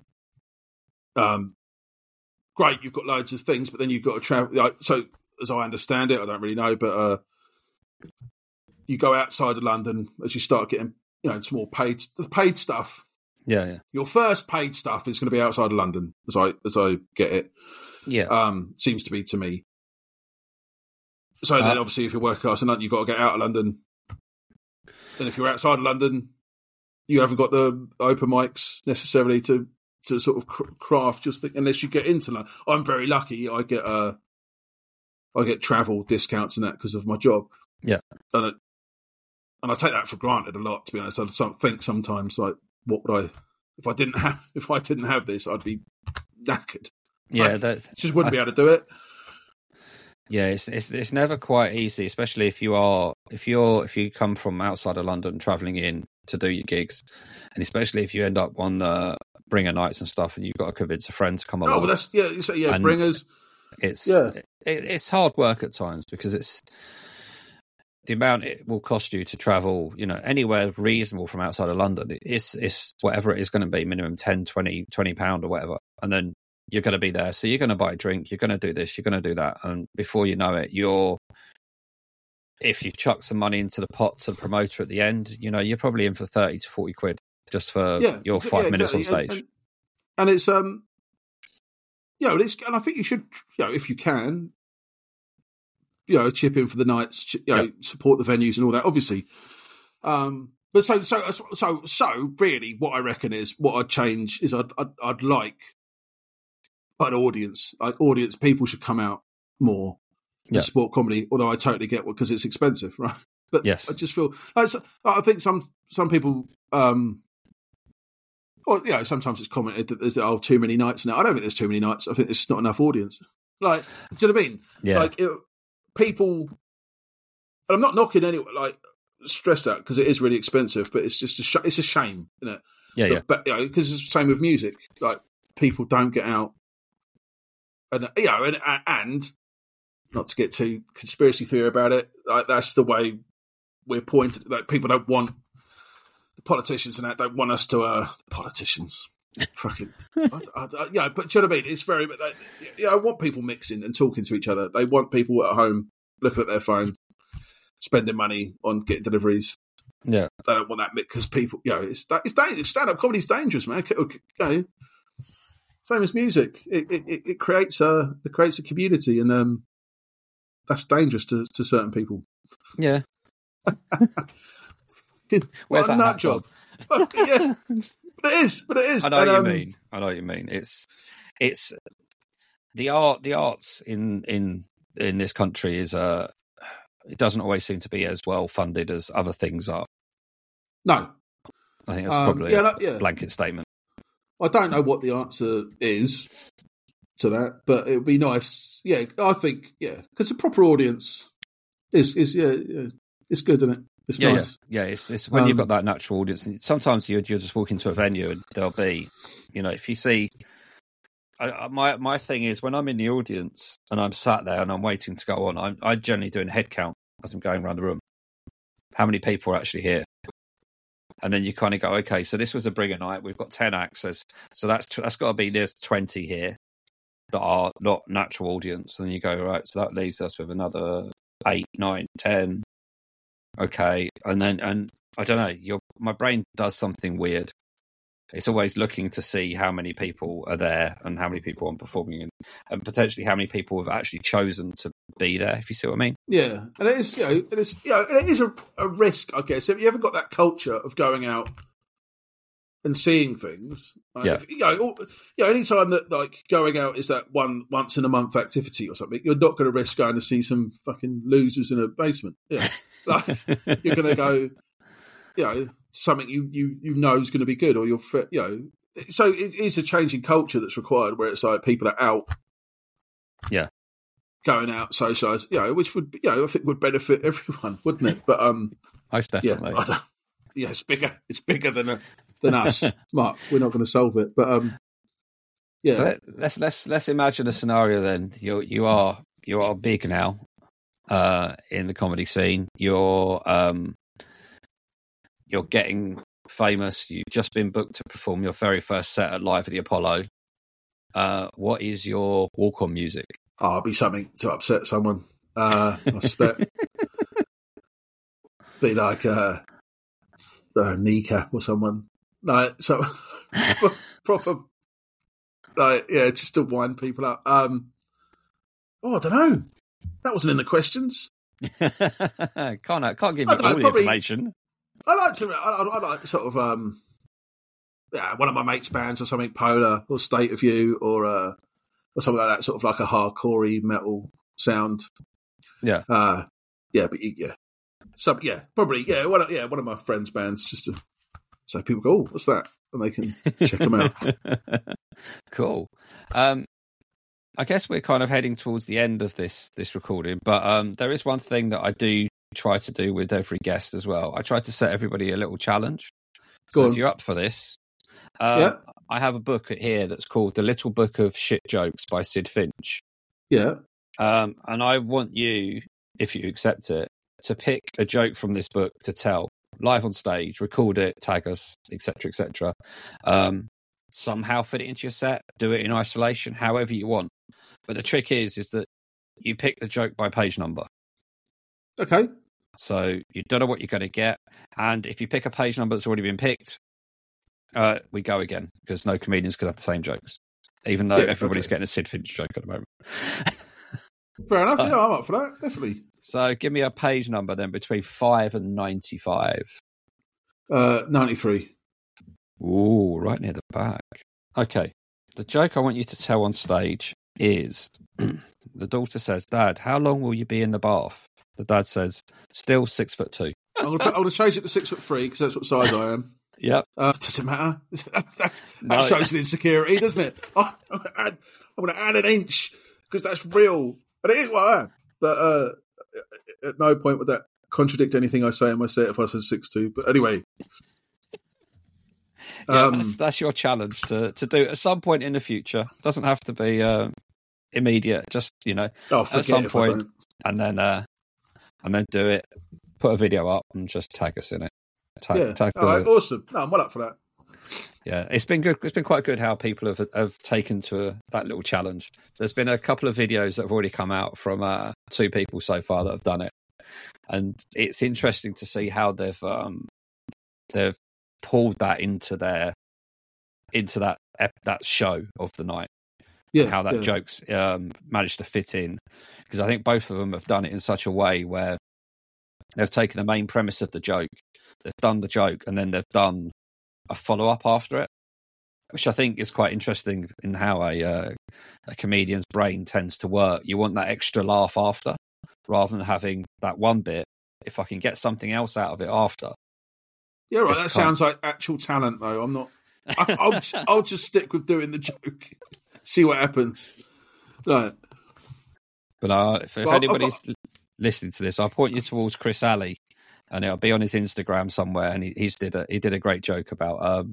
Speaker 2: great, you've got loads of things, but then you've got to travel. So, as I understand it, I don't really know, but you go outside of London as you start getting, it's more paid stuff.
Speaker 1: Yeah.
Speaker 2: Your first paid stuff is going to be outside of London, as I get it.
Speaker 1: Yeah.
Speaker 2: Seems to be to me. So then, obviously, if you're working class in London, you've got to get out of London. Then, if you're outside of London, you haven't got the open mics necessarily to sort of craft just unless you get into London. I'm very lucky. I get travel discounts and that because of my job.
Speaker 1: Yeah,
Speaker 2: and I take that for granted a lot. To be honest, I think sometimes like, what would I if I didn't have this? I'd be knackered.
Speaker 1: Yeah,
Speaker 2: just wouldn't be able to do it.
Speaker 1: Yeah, it's never quite easy, especially if you come from outside of London travelling in to do your gigs, and especially if you end up on the bringer nights and stuff, and you've got to convince a friend to come along.
Speaker 2: Oh, well, that's bringers.
Speaker 1: It's hard work at times because it's the amount it will cost you to travel, anywhere reasonable from outside of London. It's whatever it is going to be, minimum 10, 20 £20 or whatever, and then you're going to be there. So you're going to buy a drink, you're going to do this, you're going to do that. And before you know it, if you chuck some money into the pot to the promoter at the end, you're probably in for 30 to 40 quid just for your 5 minutes on stage.
Speaker 2: And it's, and I think you should, if you can, chip in for the nights, support the venues and all that, obviously. But so really what I reckon is what I'd change is I'd like an audience. Like audience, people should come out more to support comedy. Although I totally get because it's expensive, right? But
Speaker 1: yes,
Speaker 2: I just feel I think some people, sometimes it's commented that there's too many nights now. I don't think there's too many nights. I think there's just not enough audience. Like, do you know what I mean?
Speaker 1: Yeah.
Speaker 2: Like people, and I'm not knocking anyone. Like stress that because it is really expensive, but it's just it's a shame, isn't it?
Speaker 1: Yeah.
Speaker 2: But because it's the same with music. Like people don't get out. And and not to get too conspiracy theory about it, like that's the way we're pointed. Like people don't want the politicians and that don't want us to politicians. Fucking but do you know what I mean? It's very. I want people mixing and talking to each other. They want people at home looking at their phone, spending money on getting deliveries.
Speaker 1: Yeah,
Speaker 2: they don't want that because people. It's dangerous. Stand-up comedy's dangerous, man. Same as music, it creates a community, and that's dangerous to certain people.
Speaker 1: Yeah,
Speaker 2: where's that nut job? Yeah, but it is.
Speaker 1: I know what you mean. It's the arts in this country is it doesn't always seem to be as well funded as other things are.
Speaker 2: No,
Speaker 1: I think that's probably a blanket statement.
Speaker 2: I don't know what the answer is to that, but it would be nice. Yeah, I think, because the proper audience is it's good, isn't it? It's nice.
Speaker 1: Yeah. It's when you've got that natural audience. Sometimes you're just walking to a venue and there'll be, if you see. My thing is when I'm in the audience and I'm sat there and I'm waiting to go on, I'm generally doing a head count as I'm going around the room. How many people are actually here? And then you kind of go, okay, so this was a bringer night. We've got 10 acts. So that's got to be there's 20 here that are not natural audience. And then you go, right, so that leaves us with another 8, 9, 10. Okay. And I don't know, my brain does something weird. It's always looking to see how many people are there and how many people are performing and potentially how many people have actually chosen to be there, if you see what I mean.
Speaker 2: Yeah. And it is, it is a risk, I guess. Have you ever got that culture of going out and seeing things? Like any time that like going out is that once in a month activity or something, you're not going to risk going to see some fucking losers in a basement. Yeah. Like you're going to go, something you know is going to be good, or so it is a change in culture that's required where it's like people are out going out socialise, which would I think would benefit everyone, wouldn't it? But
Speaker 1: most definitely
Speaker 2: it's bigger than us. Mark, we're not going to solve it, but
Speaker 1: so let's imagine a scenario then. You are big now in the comedy scene. You're getting famous. You've just been booked to perform your very first set at Live at the Apollo. What is your walk-on music?
Speaker 2: It'll be something to upset someone. I suspect. Be like a kneecap or someone. Like so proper. Like just to wind people up. I don't know. That wasn't in the questions.
Speaker 1: Can't give you all the information.
Speaker 2: I like to. I like sort of one of my mates' bands or something, Polar or State of You or something like that. Sort of like a hardcorey metal sound.
Speaker 1: Yeah.
Speaker 2: But probably one of my friends' bands, just to so people go, oh, what's that, and they can check them out.
Speaker 1: Cool. I guess we're kind of heading towards the end of this recording, but there is one thing that I do try to do with every guest as well. I try to set everybody a little challenge. So if you're up for this, I have a book here that's called The Little Book of Shit Jokes by Sid Finch.
Speaker 2: Yeah.
Speaker 1: And I want you, if you accept it, to pick a joke from this book to tell live on stage, record it, tag us, etc., etc. Somehow fit it into your set, do it in isolation, however you want. But the trick is that you pick the joke by page number.
Speaker 2: Okay.
Speaker 1: So you don't know what you're going to get. And if you pick a page number that's already been picked, we go again, because no comedians could have the same jokes, even though everybody's getting a Sid Finch joke at the moment.
Speaker 2: Fair enough. Yeah, I'm up for that. Definitely.
Speaker 1: So give me a page number then between 5 and 95.
Speaker 2: 93.
Speaker 1: Ooh, right near the back. Okay. The joke I want you to tell on stage is the daughter says, "Dad, how long will you be in the bath?" The dad says, "Still 6'2".
Speaker 2: I'm going to change it to 6'3" because that's what size I am.
Speaker 1: Yep.
Speaker 2: Doesn't matter. That shows an insecurity, doesn't it? I'm going to add an inch because that's real. And it is what I am. But at no point would that contradict anything I say in my set if I said 6'2". But anyway.
Speaker 1: That's your challenge to do at some point in the future. Doesn't have to be immediate. Just at some point, and then do it. Put a video up and just tag us in it. Tag
Speaker 2: all right, awesome. No, I'm well up for that.
Speaker 1: Yeah, it's been good. It's been quite good how people have taken to that little challenge. There's been a couple of videos that have already come out from 2 people so far that have done it, and it's interesting to see how they've pulled that into that show of the night. Yeah, how that joke's managed to fit in, because I think both of them have done it in such a way where they've taken the main premise of the joke, they've done the joke, and then they've done a follow-up after it, which I think is quite interesting in how a comedian's brain tends to work. You want that extra laugh after, rather than having that one bit. If I can get something else out of it after.
Speaker 2: Yeah, right. That sounds like actual talent, though. I'm not. I'll just stick with doing the joke. See what happens. Right.
Speaker 1: But if anybody's listening to this, I'll point you towards Chris Alley, and it'll be on his Instagram somewhere. And he did a great joke about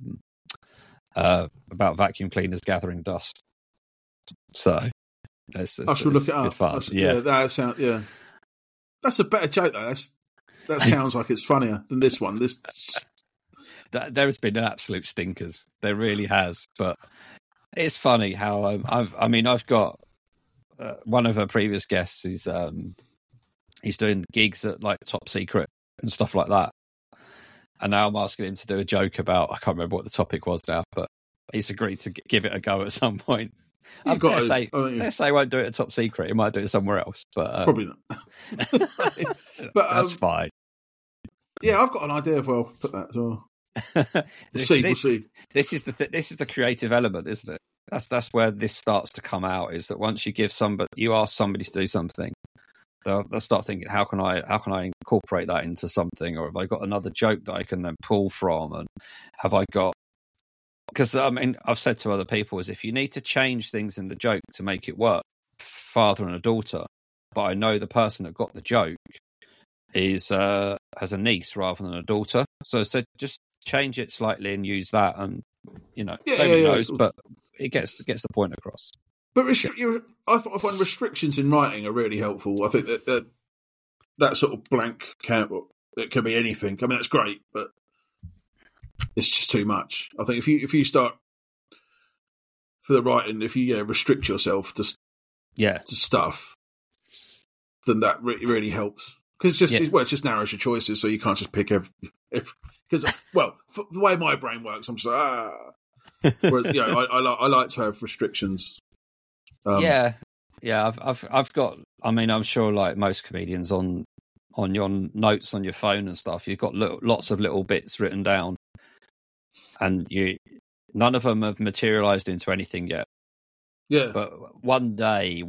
Speaker 1: vacuum cleaners gathering dust. So
Speaker 2: I should look it up.
Speaker 1: Fun.
Speaker 2: That sounds. Yeah, that's a better joke though. That sounds like it's funnier than this one.
Speaker 1: There's been absolute stinkers. There really has, but it's funny how I've got one of our previous guests. He's doing gigs at like Top Secret and stuff like that, and now I'm asking him to do a joke about, I can't remember what the topic was now, but he's agreed to give it a go at some point. I dare say he won't do it at Top Secret. He might do it somewhere else, but
Speaker 2: probably not.
Speaker 1: But that's fine.
Speaker 2: Yeah, I've got an idea of where I'll put that as well. We'll see.
Speaker 1: This is the creative element, isn't it? That's where this starts to come out. Is that once you ask somebody to do something, they'll start thinking, how can I incorporate that into something, or have I got another joke that I can then pull from, and have I got? Because I've said to other people, is if you need to change things in the joke to make it work, father and a daughter, but I know the person that got the joke has a niece rather than a daughter, so just change it slightly and use that, and nobody knows, but it gets the point across.
Speaker 2: But I find restrictions in writing are really helpful. I think that sort of blank count, it can be anything. I mean, that's great, but it's just too much. I think if you start for the writing, if you restrict yourself to stuff, then that really helps. Because it just narrows your choices, so you can't just pick because the way my brain works, I'm just like I like to have restrictions.
Speaker 1: I've got. I mean, I'm sure like most comedians on on your notes on your phone and stuff, you've got lots of little bits written down, and none of them have materialized into anything yet.
Speaker 2: Yeah.
Speaker 1: But one day,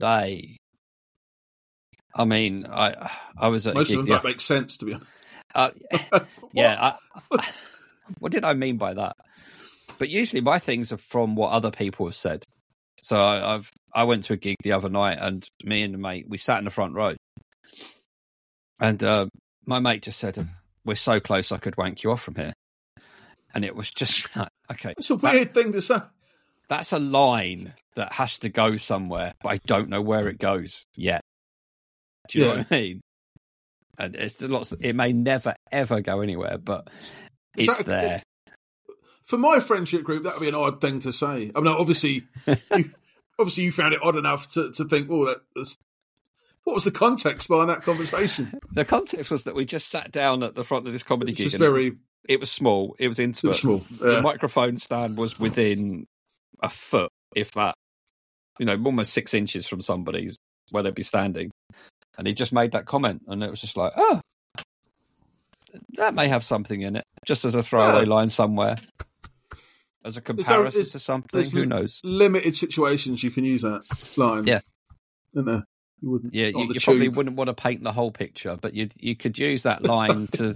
Speaker 1: I mean, I was at
Speaker 2: Most
Speaker 1: a gig.
Speaker 2: of them don't make sense, to be honest.
Speaker 1: Yeah. What did I mean by that? But usually my things are from what other people have said. So I went to a gig the other night, and me and the mate, we sat in the front row, and my mate just said, "We're so close, I could wank you off from here." And it was just like, okay,
Speaker 2: it's a weird thing to say.
Speaker 1: That's a line that has to go somewhere, but I don't know where it goes yet. Do you know what I mean? And it may never ever go anywhere, but it's there.
Speaker 2: For my friendship group, that would be an odd thing to say. I mean, obviously, you found it odd enough to think, what was the context behind that conversation?
Speaker 1: The context was that we just sat down at the front of this comedy gig. It was small. It was intimate.
Speaker 2: Small.
Speaker 1: The microphone stand was within a foot, if that. Almost 6 inches from somebody's where they'd be standing. And he just made that comment, and it was just like, oh, that may have something in it, just as a throwaway line somewhere. As a comparison to something, who knows?
Speaker 2: Limited situations you can use that line.
Speaker 1: Yeah.
Speaker 2: Isn't there? You wouldn't.
Speaker 1: Yeah, you probably wouldn't want to paint the whole picture, but you could use that line to,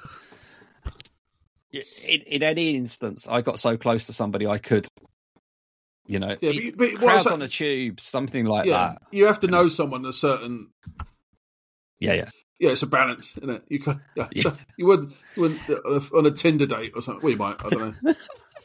Speaker 1: in any instance, I got so close to somebody I could, crowds on a tube, something like that.
Speaker 2: You have to know someone a certain.
Speaker 1: Yeah.
Speaker 2: Yeah, it's a balance, isn't it? You can, So you wouldn't on a Tinder date or something. Well, you might. I don't know.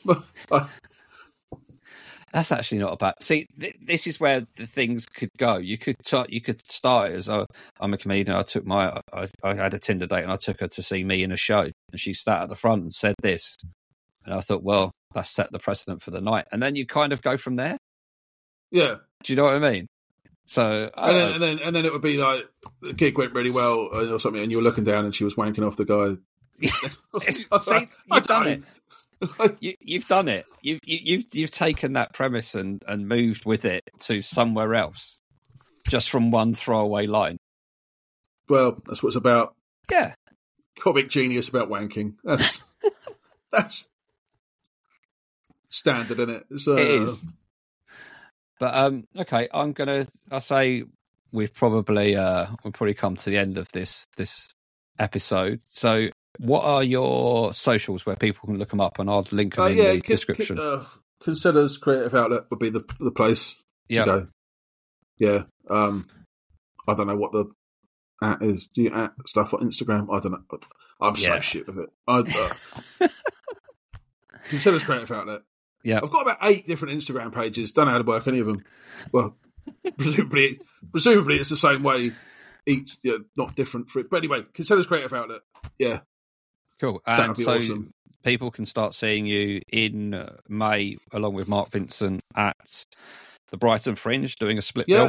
Speaker 1: That's actually not a bad. See, this is where the things could go. You could start as I'm a comedian. I had a Tinder date, and I took her to see me in a show, and she sat at the front and said this, and I thought, well, that set the precedent for the night, and then you kind of go from there.
Speaker 2: Yeah,
Speaker 1: do you know what I mean? So,
Speaker 2: and then it would be like the gig went really well or something, and you were looking down, and she was wanking off the guy.
Speaker 1: See, you've done it. You've done it. You've taken that premise and moved with it to somewhere else, just from one throwaway line.
Speaker 2: Well, that's what it's about.
Speaker 1: Yeah,
Speaker 2: comic genius about wanking. That's standard, isn't it?
Speaker 1: It is. But okay, I'll say we've probably come to the end of this episode. So, what are your socials where people can look them up, and I'll link them in the description.
Speaker 2: Consider's Creative Outlet would be the place to go. Yeah. I don't know what the @ is. Do you @ stuff on Instagram? I don't know. I'm so shit with it. Consider's Creative Outlet.
Speaker 1: Yeah,
Speaker 2: I've got about 8 different Instagram pages. Don't know how to work any of them. Well, presumably it's the same way. Each, not different for it. But anyway, Consider's Creative Outlet. Yeah.
Speaker 1: Cool. And so
Speaker 2: awesome.
Speaker 1: People can start seeing you in May, along with Mark Vincent, at the Brighton Fringe, doing a split bill.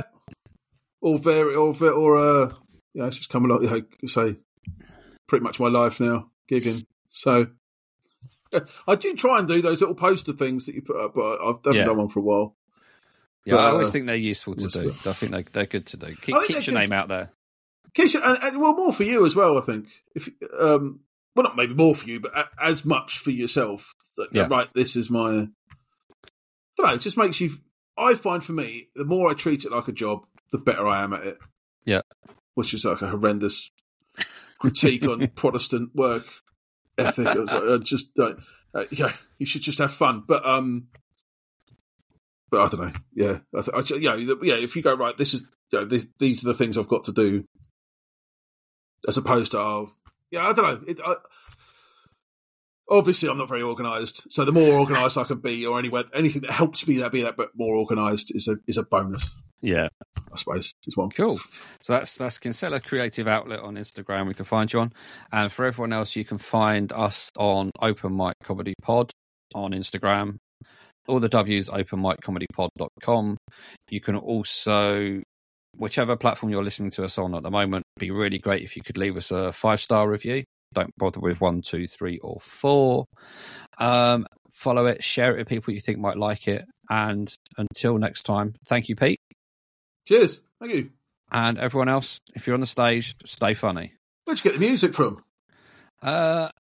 Speaker 2: It's just coming along. Say, pretty much my life now, gigging. So I do try and do those little poster things that you put up, but I've never done one for a while.
Speaker 1: Yeah, I always think they're useful to do. I think they're good to do. Keep your name out there.
Speaker 2: And more for you as well, I think. If not maybe more for you, but as much for yourself. Right, this is my. I don't know. It just makes you. I find for me, the more I treat it like a job, the better I am at it.
Speaker 1: Yeah,
Speaker 2: which is like a horrendous critique on Protestant work ethic. Just you should just have fun, but I don't know. Yeah, if you go right, this is these are the things I've got to do, as opposed to I don't know. Obviously, I'm not very organised, so the more organised I can be, or anything that helps me be that bit more organised is a bonus.
Speaker 1: Yeah,
Speaker 2: I suppose is one.
Speaker 1: Cool. So that's Kinsella Creative Outlet on Instagram. We can find you on, and for everyone else, you can find us on Open Mic Comedy Pod on Instagram. All the W's, openmiccomedypod.com. You can also, whichever platform you're listening to us on at the moment, it'd be really great if you could leave us a 5-star review. Don't bother with 1, 2, 3, or 4. Follow it, share it with people you think might like it. And until next time, thank you, Pete.
Speaker 2: Cheers. Thank you.
Speaker 1: And everyone else, if you're on the stage, stay funny.
Speaker 2: Where'd you get the music from?